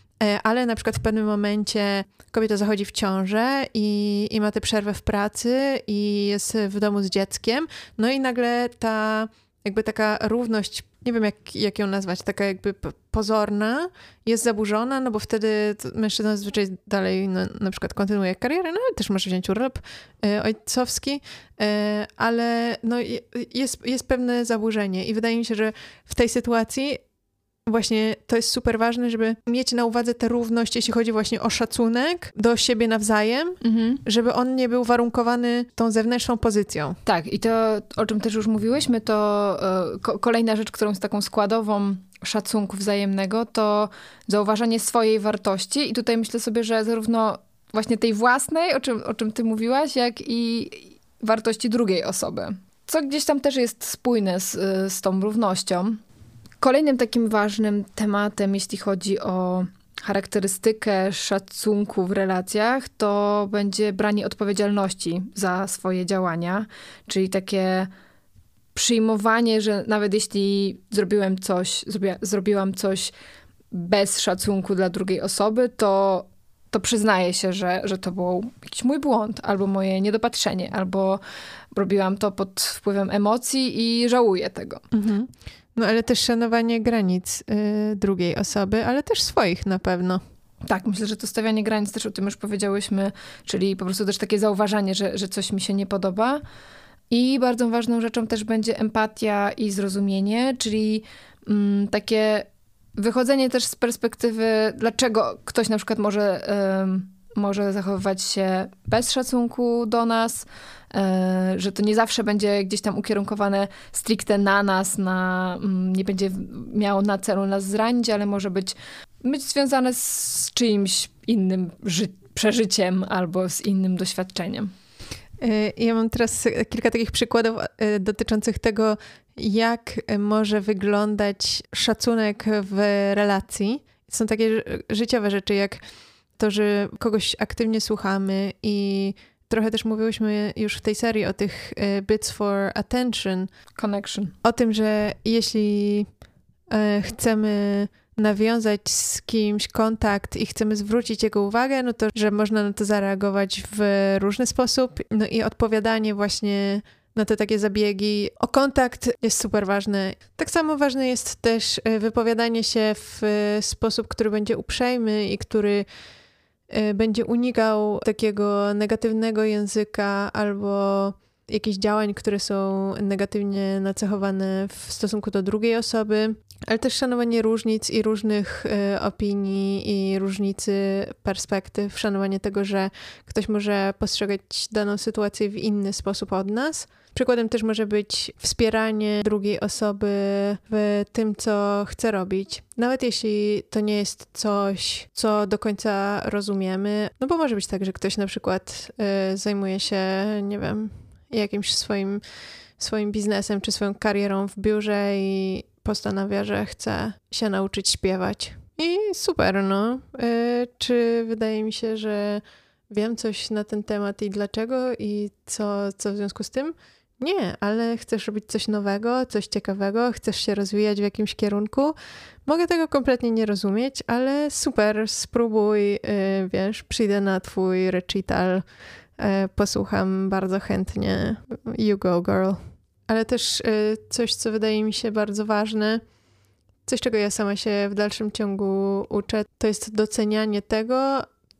ale na przykład w pewnym momencie kobieta zachodzi w ciążę i, i ma tę przerwę w pracy i jest w domu z dzieckiem, no i nagle ta jakby taka równość, nie wiem jak, jak ją nazwać, taka jakby pozorna, jest zaburzona, no bo wtedy mężczyzna zazwyczaj dalej no, na przykład kontynuuje karierę, no ale też może wziąć urlop e, ojcowski, e, ale no, jest, jest pewne zaburzenie i wydaje mi się, że w tej sytuacji właśnie to jest super ważne, żeby mieć na uwadze tę równość, jeśli chodzi właśnie o szacunek do siebie nawzajem, mhm. żeby on nie był warunkowany tą zewnętrzną pozycją. Tak, i to, o czym też już mówiłyśmy, to y, ko- kolejna rzecz, którą jest taką składową szacunku wzajemnego, to zauważanie swojej wartości. I tutaj myślę sobie, że zarówno właśnie tej własnej, o czym, o czym ty mówiłaś, jak i wartości drugiej osoby. Co gdzieś tam też jest spójne z, z tą równością. Kolejnym takim ważnym tematem, jeśli chodzi o charakterystykę szacunku w relacjach, to będzie branie odpowiedzialności za swoje działania, czyli takie przyjmowanie, że nawet jeśli zrobiłem coś, zrobiła, zrobiłam coś bez szacunku dla drugiej osoby, to, to przyznaję się, że, że to był jakiś mój błąd, albo moje niedopatrzenie, albo robiłam to pod wpływem emocji i żałuję tego. Mhm. No ale też szanowanie granic y, drugiej osoby, ale też swoich na pewno. Tak, myślę, że to stawianie granic, też o tym już powiedziałyśmy, czyli po prostu też takie zauważanie, że, że coś mi się nie podoba. I bardzo ważną rzeczą też będzie empatia i zrozumienie, czyli mm, takie wychodzenie też z perspektywy, dlaczego ktoś na przykład może, ym, może zachowywać się bez szacunku do nas, że to nie zawsze będzie gdzieś tam ukierunkowane stricte na nas, na, nie będzie miało na celu nas zranić, ale może być, być związane z czyimś innym ży- przeżyciem albo z innym doświadczeniem. Ja mam teraz kilka takich przykładów dotyczących tego, jak może wyglądać szacunek w relacji. Są takie życiowe rzeczy, jak to, że kogoś aktywnie słuchamy i trochę też mówiłyśmy już w tej serii o tych bits for attention. Connection. O tym, że jeśli chcemy nawiązać z kimś kontakt i chcemy zwrócić jego uwagę, no to, że można na to zareagować w różny sposób. No i odpowiadanie właśnie na te takie zabiegi o kontakt jest super ważne. Tak samo ważne jest też wypowiadanie się w sposób, który będzie uprzejmy i który będzie unikał takiego negatywnego języka albo jakichś działań, które są negatywnie nacechowane w stosunku do drugiej osoby, ale też szanowanie różnic i różnych y, opinii i różnicy perspektyw, szanowanie tego, że ktoś może postrzegać daną sytuację w inny sposób od nas. Przykładem też może być wspieranie drugiej osoby w tym, co chce robić. Nawet jeśli to nie jest coś, co do końca rozumiemy, no bo może być tak, że ktoś na przykład y, zajmuje się, nie wiem, jakimś swoim, swoim biznesem czy swoją karierą w biurze i postanawia, że chce się nauczyć śpiewać. I super, no. Y, czy wydaje mi się, że wiem coś na ten temat i dlaczego i co, co w związku z tym? Nie, ale chcesz robić coś nowego, coś ciekawego, chcesz się rozwijać w jakimś kierunku. Mogę tego kompletnie nie rozumieć, ale super, spróbuj, yy, wiesz, przyjdę na twój recital, yy, posłucham bardzo chętnie. You go, girl. Ale też yy, coś, co wydaje mi się bardzo ważne, coś, czego ja sama się w dalszym ciągu uczę, to jest docenianie tego,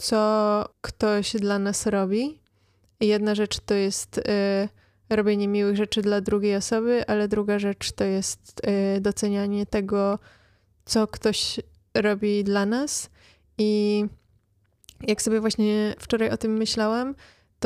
co ktoś dla nas robi. I jedna rzecz to jest yy, robienie miłych rzeczy dla drugiej osoby, ale druga rzecz to jest yy, docenianie tego, co ktoś robi dla nas. I jak sobie właśnie wczoraj o tym myślałam,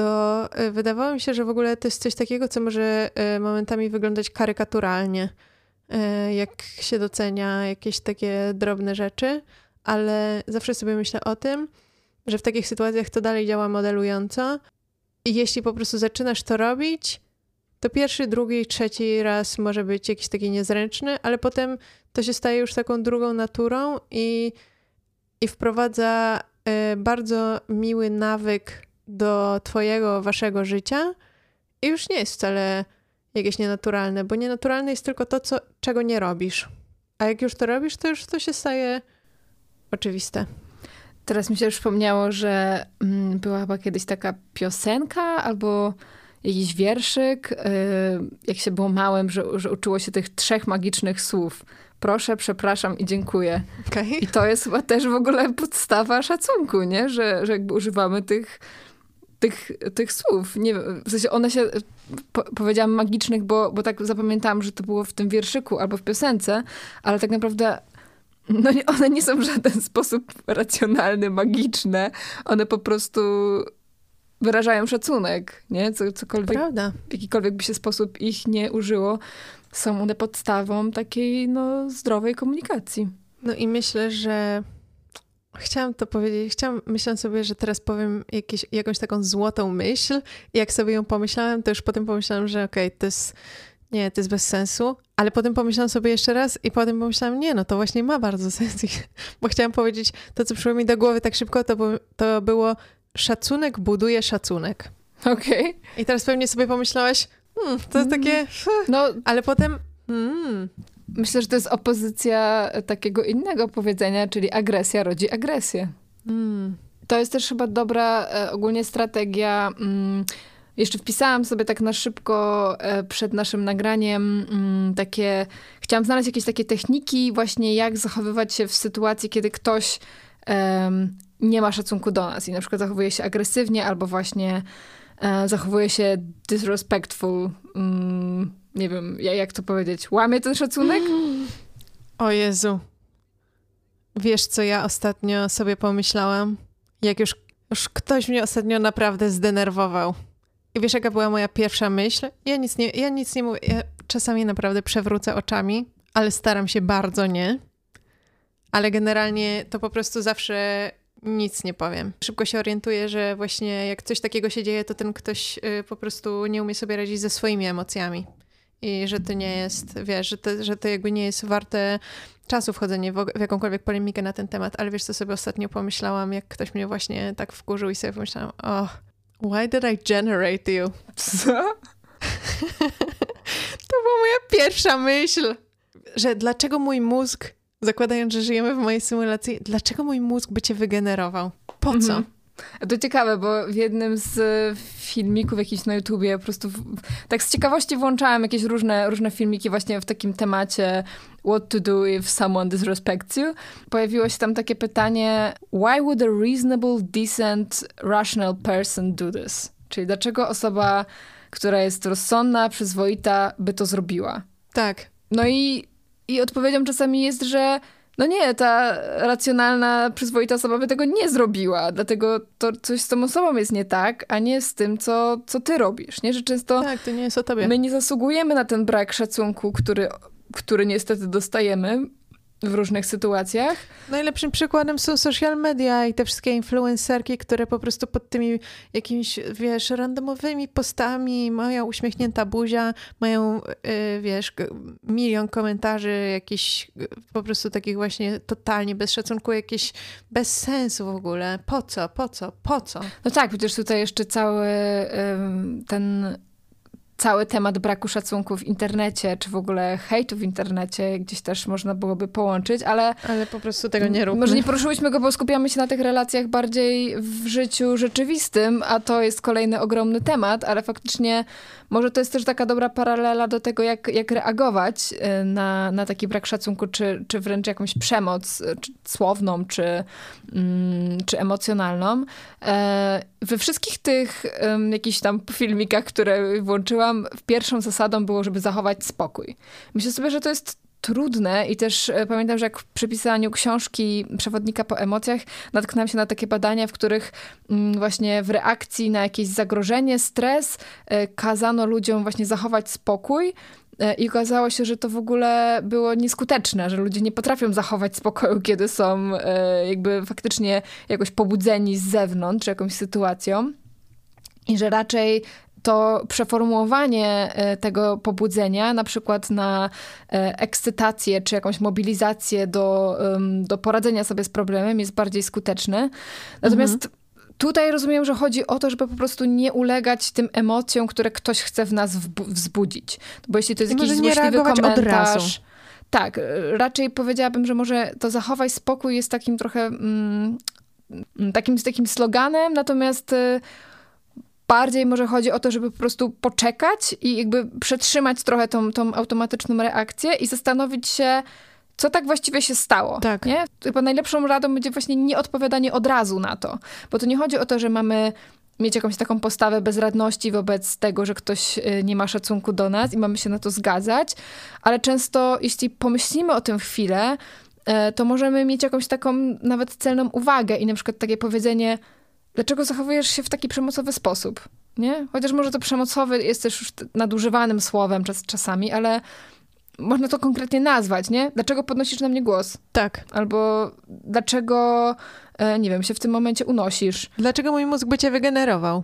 to yy, wydawało mi się, że w ogóle to jest coś takiego, co może yy, momentami wyglądać karykaturalnie, yy, jak się docenia jakieś takie drobne rzeczy, ale zawsze sobie myślę o tym, że w takich sytuacjach to dalej działa modelująco i jeśli po prostu zaczynasz to robić, to pierwszy, drugi, trzeci raz może być jakiś taki niezręczny, ale potem to się staje już taką drugą naturą i, i wprowadza y, bardzo miły nawyk do twojego, waszego życia i już nie jest wcale jakieś nienaturalne, bo nienaturalne jest tylko to, co, czego nie robisz. A jak już to robisz, to już to się staje oczywiste. Teraz mi się już przypomniało, że mm, była chyba kiedyś taka piosenka albo jakiś wierszyk, yy, jak się było małym, że, że uczyło się tych trzech magicznych słów. Proszę, przepraszam i dziękuję. Okay. I to jest chyba też w ogóle podstawa szacunku, nie? Że, że jakby używamy tych, tych, tych słów. Nie wiem, w sensie one się, po, powiedziałam magicznych, bo, bo tak zapamiętałam, że to było w tym wierszyku albo w piosence, ale tak naprawdę no nie, one nie są w żaden sposób racjonalny, magiczne. One po prostu wyrażają szacunek, nie? Co, cokolwiek, Prawda. w jakikolwiek by się sposób ich nie użyło, są one podstawą takiej no, zdrowej komunikacji. No i myślę, że chciałam to powiedzieć, chciałam, myślałam sobie, że teraz powiem jakieś, jakąś taką złotą myśl i jak sobie ją pomyślałam, to już potem pomyślałam, że okej, okay, to jest, nie, to jest bez sensu, ale potem pomyślałam sobie jeszcze raz i potem pomyślałam, nie, no to właśnie ma bardzo sens, bo chciałam powiedzieć, to co przyszło mi do głowy tak szybko, to, to było szacunek buduje szacunek. Okej. Okay. I teraz pewnie sobie pomyślałaś, hmm, to jest takie, no, ale potem hmm. Myślę, że to jest opozycja takiego innego powiedzenia, czyli agresja rodzi agresję. Hmm. To jest też chyba dobra e, ogólnie strategia. Mm, jeszcze wpisałam sobie tak na szybko e, przed naszym nagraniem mm, takie, chciałam znaleźć jakieś takie techniki właśnie jak zachowywać się w sytuacji, kiedy ktoś e, nie ma szacunku do nas i na przykład zachowuje się agresywnie albo właśnie e, zachowuje się disrespectful. Mm, nie wiem, jak to powiedzieć. Łamie ten szacunek? O Jezu. Wiesz, co ja ostatnio sobie pomyślałam? Jak już, już ktoś mnie ostatnio naprawdę zdenerwował. I wiesz, jaka była moja pierwsza myśl? Ja nic nie, ja nic nie mówię. Ja czasami naprawdę przewrócę oczami, ale staram się bardzo nie. Ale generalnie to po prostu zawsze nic nie powiem. Szybko się orientuję, że właśnie jak coś takiego się dzieje, to ten ktoś y, po prostu nie umie sobie radzić ze swoimi emocjami. I że to nie jest, wiesz, że to, że to jakby nie jest warte czasu wchodzenie w, w jakąkolwiek polemikę na ten temat. Ale wiesz, co sobie ostatnio pomyślałam, jak ktoś mnie właśnie tak wkurzył i sobie pomyślałam, oh, why did I generate you? Co? To była moja pierwsza myśl, że dlaczego mój mózg, zakładając, że żyjemy w mojej symulacji, dlaczego mój mózg by cię wygenerował? Po co? Mhm. To ciekawe, bo w jednym z filmików jakichś na YouTubie po prostu w, tak z ciekawości włączałem jakieś różne, różne filmiki właśnie w takim temacie what to do if someone disrespects you. Pojawiło się tam takie pytanie why would a reasonable, decent, rational person do this? Czyli dlaczego osoba, która jest rozsądna, przyzwoita, by to zrobiła? Tak. No i, i odpowiedzią czasami jest, że no nie, ta racjonalna, przyzwoita osoba by tego nie zrobiła, dlatego to coś z tą osobą jest nie tak, a nie z tym, co, co ty robisz, nie? Że często tak, to nie jest o tobie. My nie zasługujemy na ten brak szacunku, który, który niestety dostajemy w różnych sytuacjach. Najlepszym przykładem są social media i te wszystkie influencerki, które po prostu pod tymi jakimiś, wiesz, randomowymi postami mają uśmiechnięta buzia, mają, yy, wiesz, milion komentarzy, jakiś po prostu takich właśnie totalnie bez szacunku, jakieś bez sensu w ogóle. Po co? Po co? Po co? No tak, przecież tutaj jeszcze cały yy, ten... cały temat braku szacunku w internecie, czy w ogóle hejtu w internecie, gdzieś też można byłoby połączyć, ale... Ale po prostu tego nie róbmy. Może nie poruszyłyśmy go, bo skupiamy się na tych relacjach bardziej w życiu rzeczywistym, a to jest kolejny ogromny temat, ale faktycznie może to jest też taka dobra paralela do tego, jak, jak reagować na, na taki brak szacunku, czy, czy wręcz jakąś przemoc czy słowną, czy, mm, czy emocjonalną. We wszystkich tych um, jakichś tam filmikach, które włączyłam, pierwszą zasadą było, żeby zachować spokój. Myślę sobie, że to jest trudne i też e, pamiętam, że jak przy pisaniu książki Przewodnika po emocjach natknęłam się na takie badania, w których mm, właśnie w reakcji na jakieś zagrożenie, stres e, kazano ludziom właśnie zachować spokój. I okazało się, że to w ogóle było nieskuteczne, że ludzie nie potrafią zachować spokoju, kiedy są e, jakby faktycznie jakoś pobudzeni z zewnątrz jakąś sytuacją. I że raczej to przeformułowanie tego pobudzenia, na przykład na ekscytację czy jakąś mobilizację do, do poradzenia sobie z problemem jest bardziej skuteczne. Natomiast mhm. tutaj rozumiem, że chodzi o to, żeby po prostu nie ulegać tym emocjom, które ktoś chce w nas wzbudzić. Bo jeśli to jest jakiś złośliwy komentarz... Od razu. Tak, raczej powiedziałabym, że może to zachowaj spokój jest takim trochę mm, takim, takim sloganem, natomiast y, bardziej może chodzi o to, żeby po prostu poczekać i jakby przetrzymać trochę tą, tą automatyczną reakcję i zastanowić się, co tak właściwie się stało. Tak. Nie? Chyba najlepszą radą będzie właśnie nieodpowiadanie od razu na to. Bo to nie chodzi o to, że mamy mieć jakąś taką postawę bezradności wobec tego, że ktoś nie ma szacunku do nas i mamy się na to zgadzać, ale często jeśli pomyślimy o tym chwilę, to możemy mieć jakąś taką nawet celną uwagę i na przykład takie powiedzenie, dlaczego zachowujesz się w taki przemocowy sposób, nie? Chociaż może to przemocowy jest też już nadużywanym słowem czas, czasami, ale można to konkretnie nazwać, nie? Dlaczego podnosisz na mnie głos? Tak. Albo dlaczego, nie wiem, się w tym momencie unosisz? Dlaczego mój mózg by cię wygenerował?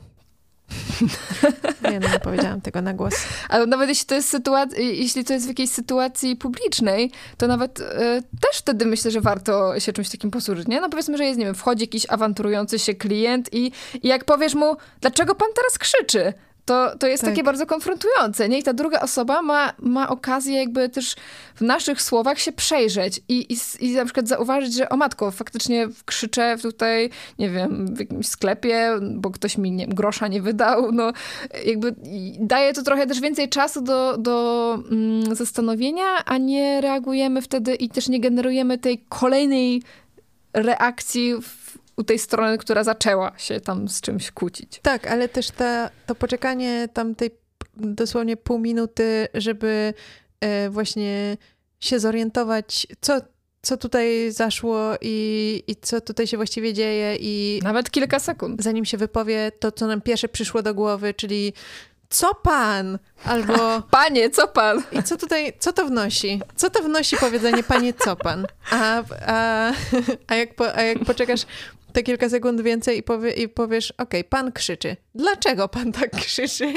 Nie, no nie powiedziałam tego na głos. Ale nawet jeśli to jest sytuacja, jeśli to jest w jakiejś sytuacji publicznej, to nawet y, też wtedy myślę, że warto się czymś takim posłużyć, nie? No powiedzmy, że jest, nie wiem, wchodzi jakiś awanturujący się klient i, i jak powiesz mu, dlaczego pan teraz krzyczy? To, to jest tak. takie bardzo konfrontujące, nie? I ta druga osoba ma, ma okazję jakby też w naszych słowach się przejrzeć i, i, i na przykład zauważyć, że o matko, faktycznie krzyczę tutaj, nie wiem, w jakimś sklepie, bo ktoś mi nie, grosza nie wydał, no jakby daje to trochę też więcej czasu do, do mm, zastanowienia, a nie reagujemy wtedy i też nie generujemy tej kolejnej reakcji w u tej strony, która zaczęła się tam z czymś kłócić. Tak, ale też ta, to poczekanie tam tej dosłownie pół minuty, żeby e, właśnie się zorientować, co, co tutaj zaszło i, i co tutaj się właściwie dzieje. I nawet kilka sekund. Zanim się wypowie to, co nam pierwsze przyszło do głowy, czyli co pan? Albo... Panie, co pan? I co tutaj, co to wnosi? Co to wnosi powiedzenie panie, co pan? A, a, a, jak, po, a jak poczekasz te kilka sekund więcej i, powie, i powiesz, okej, okay, pan krzyczy. Dlaczego pan tak krzyczy?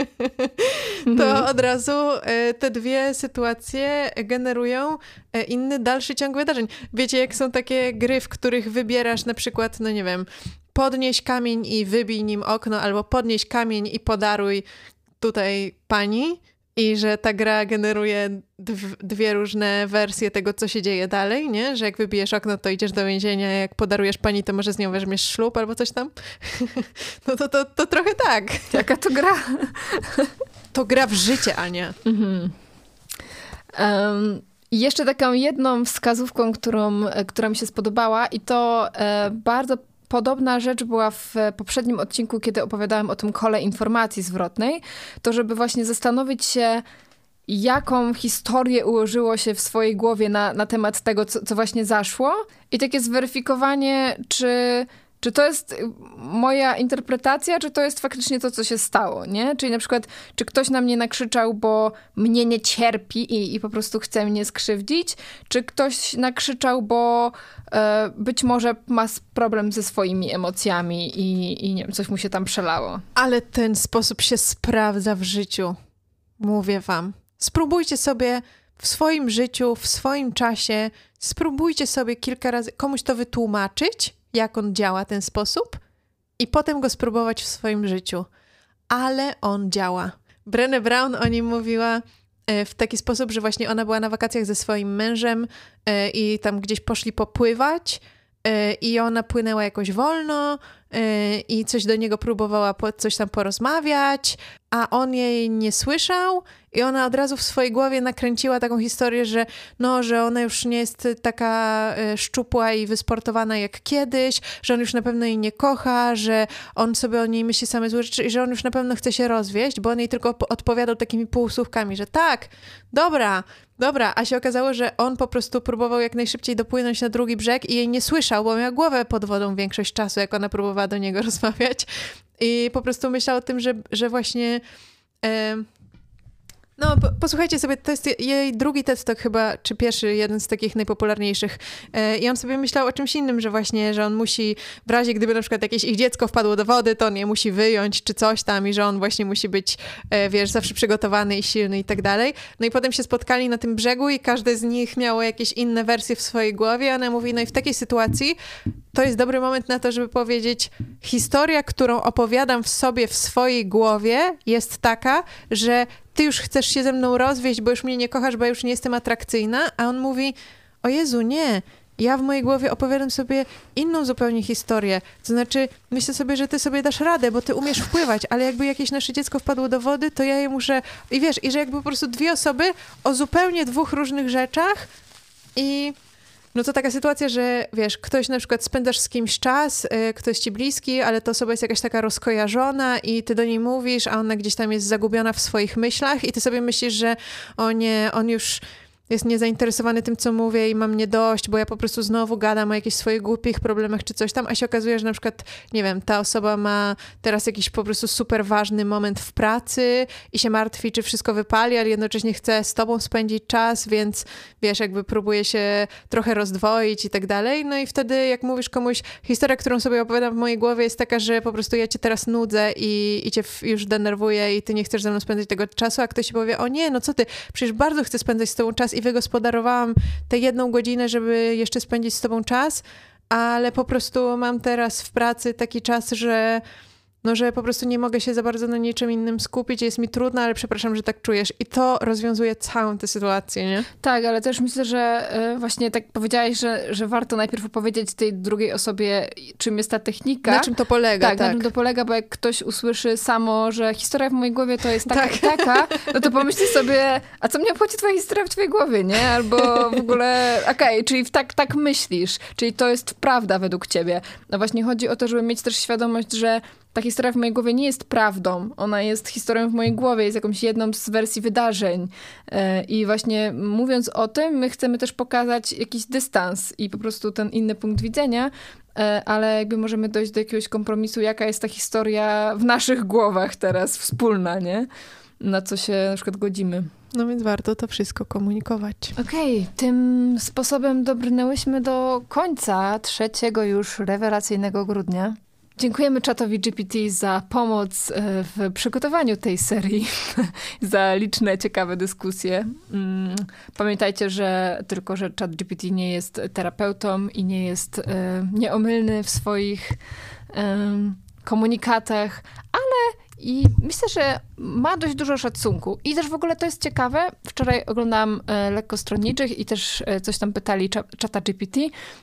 To od razu te dwie sytuacje generują inny, dalszy ciąg wydarzeń. Wiecie, jak są takie gry, w których wybierasz na przykład, no nie wiem, podnieś kamień i wybij nim okno, albo podnieś kamień i podaruj tutaj pani i że ta gra generuje dw- dwie różne wersje tego, co się dzieje dalej, nie? Że jak wybijesz okno, to idziesz do więzienia, jak podarujesz pani, to może z nią weźmiesz ślub albo coś tam. No to, to, to trochę tak. Jaka to gra? To gra w życie, Ania. Mhm. Um. I jeszcze taką jedną wskazówką, którą, która mi się spodobała i to e, bardzo podobna rzecz była w poprzednim odcinku, kiedy opowiadałam o tym kole informacji zwrotnej, to żeby właśnie zastanowić się, jaką historię ułożyło się w swojej głowie na, na temat tego, co, co właśnie zaszło i takie zweryfikowanie, czy... Czy to jest moja interpretacja, czy to jest faktycznie to, co się stało, nie? Czyli na przykład, czy ktoś na mnie nakrzyczał, bo mnie nie cierpi i, i po prostu chce mnie skrzywdzić, czy ktoś nakrzyczał, bo e, być może ma problem ze swoimi emocjami i, i nie wiem, coś mu się tam przelało. Ale ten sposób się sprawdza w życiu. Mówię wam. Spróbujcie sobie w swoim życiu, w swoim czasie, spróbujcie sobie kilka razy komuś to wytłumaczyć, jak on działa ten sposób i potem go spróbować w swoim życiu. Ale on działa. Brené Brown o nim mówiła w taki sposób, że właśnie ona była na wakacjach ze swoim mężem i tam gdzieś poszli popływać i ona płynęła jakoś wolno i coś do niego próbowała coś tam porozmawiać, a on jej nie słyszał i ona od razu w swojej głowie nakręciła taką historię, że no, że ona już nie jest taka szczupła i wysportowana jak kiedyś, że on już na pewno jej nie kocha, że on sobie o niej myśli same złe rzeczy i że on już na pewno chce się rozwieść, bo on jej tylko odpowiadał takimi półsłówkami, że tak, dobra, dobra, a się okazało, że on po prostu próbował jak najszybciej dopłynąć na drugi brzeg i jej nie słyszał, bo miał głowę pod wodą większość czasu, jak ona próbowała do niego rozmawiać i po prostu myślał o tym, że, że właśnie e, No, po, posłuchajcie sobie, to jest jej drugi TED Talk chyba, czy pierwszy, jeden z takich najpopularniejszych. E, I on sobie myślał o czymś innym, że właśnie, że on musi, w razie gdyby na przykład jakieś ich dziecko wpadło do wody, to on je musi wyjąć, czy coś tam i że on właśnie musi być, e, wiesz, zawsze przygotowany i silny i tak dalej. No i potem się spotkali na tym brzegu i każde z nich miało jakieś inne wersje w swojej głowie. Ona mówi, no i w takiej sytuacji to jest dobry moment na to, żeby powiedzieć, historia, którą opowiadam w sobie, w swojej głowie jest taka, że ty już chcesz się ze mną rozwieść, bo już mnie nie kochasz, bo ja już nie jestem atrakcyjna, a on mówi, o Jezu, nie, ja w mojej głowie opowiadam sobie inną zupełnie historię. To znaczy, myślę sobie, że ty sobie dasz radę, bo ty umiesz wpływać, ale jakby jakieś nasze dziecko wpadło do wody, to ja je muszę... I wiesz, i że jakby po prostu dwie osoby o zupełnie dwóch różnych rzeczach i... No to taka sytuacja, że wiesz, ktoś na przykład spędzasz z kimś czas, y, ktoś ci bliski, ale ta osoba jest jakaś taka rozkojarzona i ty do niej mówisz, a ona gdzieś tam jest zagubiona w swoich myślach i ty sobie myślisz, że o nie, on już jest niezainteresowany tym, co mówię i mam nie dość, bo ja po prostu znowu gadam o jakichś swoich głupich problemach czy coś tam, a się okazuje, że na przykład, nie wiem, ta osoba ma teraz jakiś po prostu super ważny moment w pracy i się martwi, czy wszystko wypali, ale jednocześnie chce z tobą spędzić czas, więc wiesz, jakby próbuje się trochę rozdwoić i tak dalej. No i wtedy, jak mówisz komuś, historia, którą sobie opowiadam w mojej głowie jest taka, że po prostu ja cię teraz nudzę i, i cię już denerwuję i ty nie chcesz ze mną spędzać tego czasu, a ktoś ci powie, o nie, no co ty, przecież bardzo chcę spędzać z tobą czas i wygospodarowałam tę jedną godzinę, żeby jeszcze spędzić z tobą czas, ale po prostu mam teraz w pracy taki czas, że no, że po prostu nie mogę się za bardzo na niczym innym skupić, jest mi trudno, ale przepraszam, że tak czujesz. I to rozwiązuje całą tę sytuację, nie? Tak, ale też myślę, że właśnie tak powiedziałaś, że, że warto najpierw opowiedzieć tej drugiej osobie, czym jest ta technika. Na czym to polega, tak. tak. Na czym to polega, bo jak ktoś usłyszy samo, że historia w mojej głowie to jest taka tak. i taka, no to pomyśli sobie, a co mnie obchodzi twoja historia w twojej głowie, nie? Albo w ogóle, okej, okay, czyli tak, tak myślisz, czyli to jest prawda według ciebie. No właśnie chodzi o to, żeby mieć też świadomość, że ta historia w mojej głowie nie jest prawdą. Ona jest historią w mojej głowie, jest jakąś jedną z wersji wydarzeń. I właśnie mówiąc o tym, my chcemy też pokazać jakiś dystans i po prostu ten inny punkt widzenia, ale jakby możemy dojść do jakiegoś kompromisu, jaka jest ta historia w naszych głowach teraz wspólna, nie? Na co się na przykład godzimy. No więc warto to wszystko komunikować. Okej, okay, tym sposobem dobrnęłyśmy do końca trzeciego już rewelacyjnego grudnia. Dziękujemy czatowi G P T za pomoc w przygotowaniu tej serii, za liczne, ciekawe dyskusje. Pamiętajcie, że tylko, że czat G P T nie jest terapeutą i nie jest nieomylny w swoich komunikatach, ale i myślę, że ma dość dużo szacunku. I też w ogóle to jest ciekawe. Wczoraj oglądałam e, lekkostronniczych i też e, coś tam pytali cza, czata G P T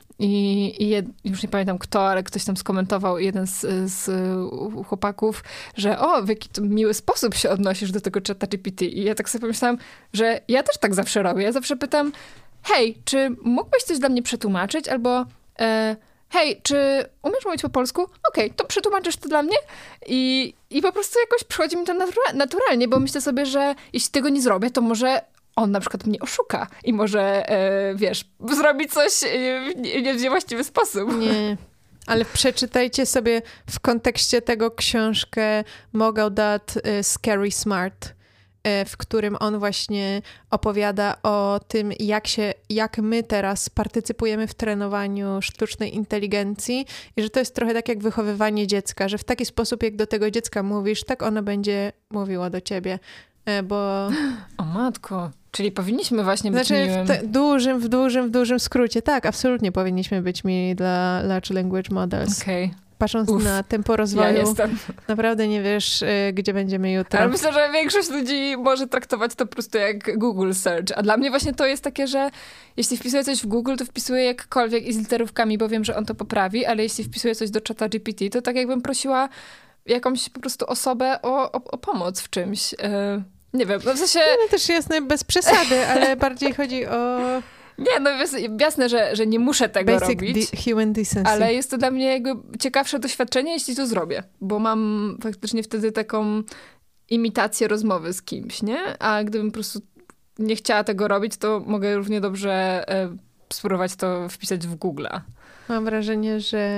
i, i jed, już nie pamiętam kto, ale ktoś tam skomentował, jeden z, z chłopaków, że o, w jaki to miły sposób się odnosisz do tego czata G P T. I ja tak sobie pomyślałam, że ja też tak zawsze robię. Ja zawsze pytam, hej, czy mógłbyś coś dla mnie przetłumaczyć? Albo e, hej, czy umiesz mówić po polsku? Okej, okay, to przetłumaczysz to dla mnie? I, I po prostu jakoś przychodzi mi to natura- naturalnie, bo myślę sobie, że jeśli tego nie zrobię, to może on na przykład mnie oszuka i może, e, wiesz, zrobi coś w nie, w niewłaściwy sposób. Nie, ale przeczytajcie sobie w kontekście tego książkę Mogał Dat Scary Smart, w którym on właśnie opowiada o tym, jak się, jak my teraz partycypujemy w trenowaniu sztucznej inteligencji i że to jest trochę tak jak wychowywanie dziecka, że w taki sposób, jak do tego dziecka mówisz, tak ono będzie mówiło do ciebie, bo... O matko, czyli powinniśmy właśnie być znaczy, miłym. W te, dużym, w dużym, w dużym skrócie, tak, absolutnie powinniśmy być mili dla Large Language Models. Okej. Okay. Patrząc Uf, na tempo rozwoju, ja jestem. Naprawdę nie wiesz, y, gdzie będziemy jutro. Ale myślę, że większość ludzi może traktować to po prostu jak Google Search. A dla mnie właśnie to jest takie, że jeśli wpisuję coś w Google, to wpisuję jakkolwiek i z literówkami, bo wiem, że on to poprawi, ale jeśli wpisuję coś do czata G P T, to tak jakbym prosiła jakąś po prostu osobę o, o, o pomoc w czymś. Yy, nie wiem, no w sensie... No też jasne, bez przesady, ale bardziej chodzi o... Nie, no jasne, że, że nie muszę tego Basic robić, de- human decency. Ale jest to dla mnie jakby ciekawsze doświadczenie, jeśli to zrobię, bo mam faktycznie wtedy taką imitację rozmowy z kimś, nie? A gdybym po prostu nie chciała tego robić, to mogę równie dobrze e, spróbować to wpisać w Google'a. Mam wrażenie, że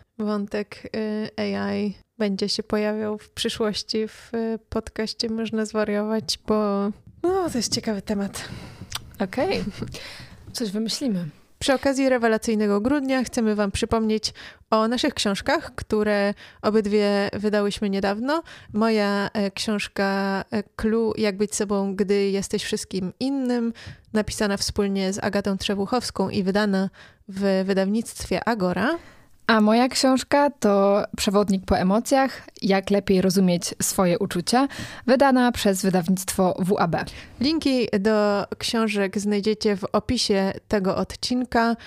wątek y, A I będzie się pojawiał w przyszłości w y, podcaście Można Zwariować, bo No, to jest ciekawy temat. Okej, okay. Coś wymyślimy. Przy okazji rewelacyjnego grudnia chcemy wam przypomnieć o naszych książkach, które obydwie wydałyśmy niedawno. Moja książka Clue, jak być sobą, gdy jesteś wszystkim innym, napisana wspólnie z Agatą Trzewuchowską i wydana w wydawnictwie Agora. A moja książka to Przewodnik po emocjach, jak lepiej rozumieć swoje uczucia, wydana przez wydawnictwo W A B. Linki do książek znajdziecie w opisie tego odcinka.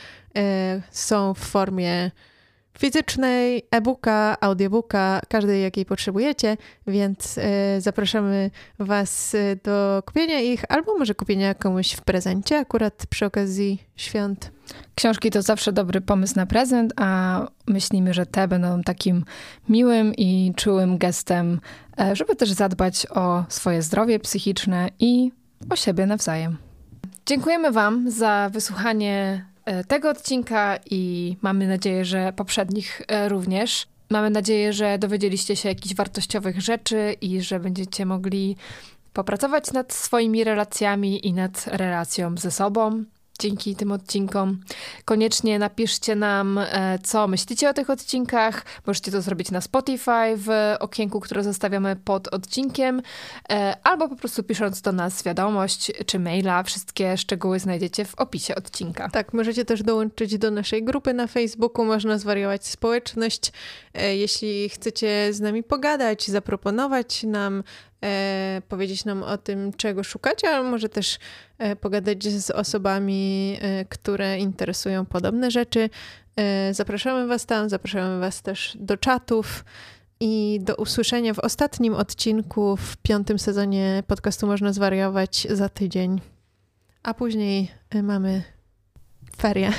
Są w formie fizycznej, e-booka, audiobooka, każdej jakiej potrzebujecie, więc zapraszamy was do kupienia ich, albo może kupienia komuś w prezencie, akurat przy okazji świąt. Książki to zawsze dobry pomysł na prezent, a myślimy, że te będą takim miłym i czułym gestem, żeby też zadbać o swoje zdrowie psychiczne i o siebie nawzajem. Dziękujemy wam za wysłuchanie tego odcinka i mamy nadzieję, że poprzednich również. Mamy nadzieję, że dowiedzieliście się jakichś wartościowych rzeczy i że będziecie mogli popracować nad swoimi relacjami i nad relacją ze sobą dzięki tym odcinkom. Koniecznie napiszcie nam, co myślicie o tych odcinkach. Możecie to zrobić na Spotify w okienku, które zostawiamy pod odcinkiem, albo po prostu pisząc do nas wiadomość czy maila. Wszystkie szczegóły znajdziecie w opisie odcinka. Tak, możecie też dołączyć do naszej grupy na Facebooku. Można zwariować społeczność. Jeśli chcecie z nami pogadać, zaproponować nam, E, powiedzieć nam o tym, czego szukacie, ale może też e, pogadać z osobami, e, które interesują podobne rzeczy. E, zapraszamy was tam, zapraszamy was też do czatów i do usłyszenia w ostatnim odcinku w piątym sezonie podcastu Można Zwariować za tydzień. A później e, mamy ferie.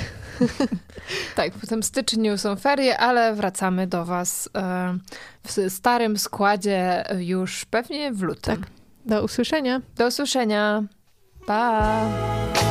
Tak, potem w styczniu są ferie, ale wracamy do was e, w starym składzie już pewnie w lutym. Tak. Do usłyszenia. Do usłyszenia. Pa!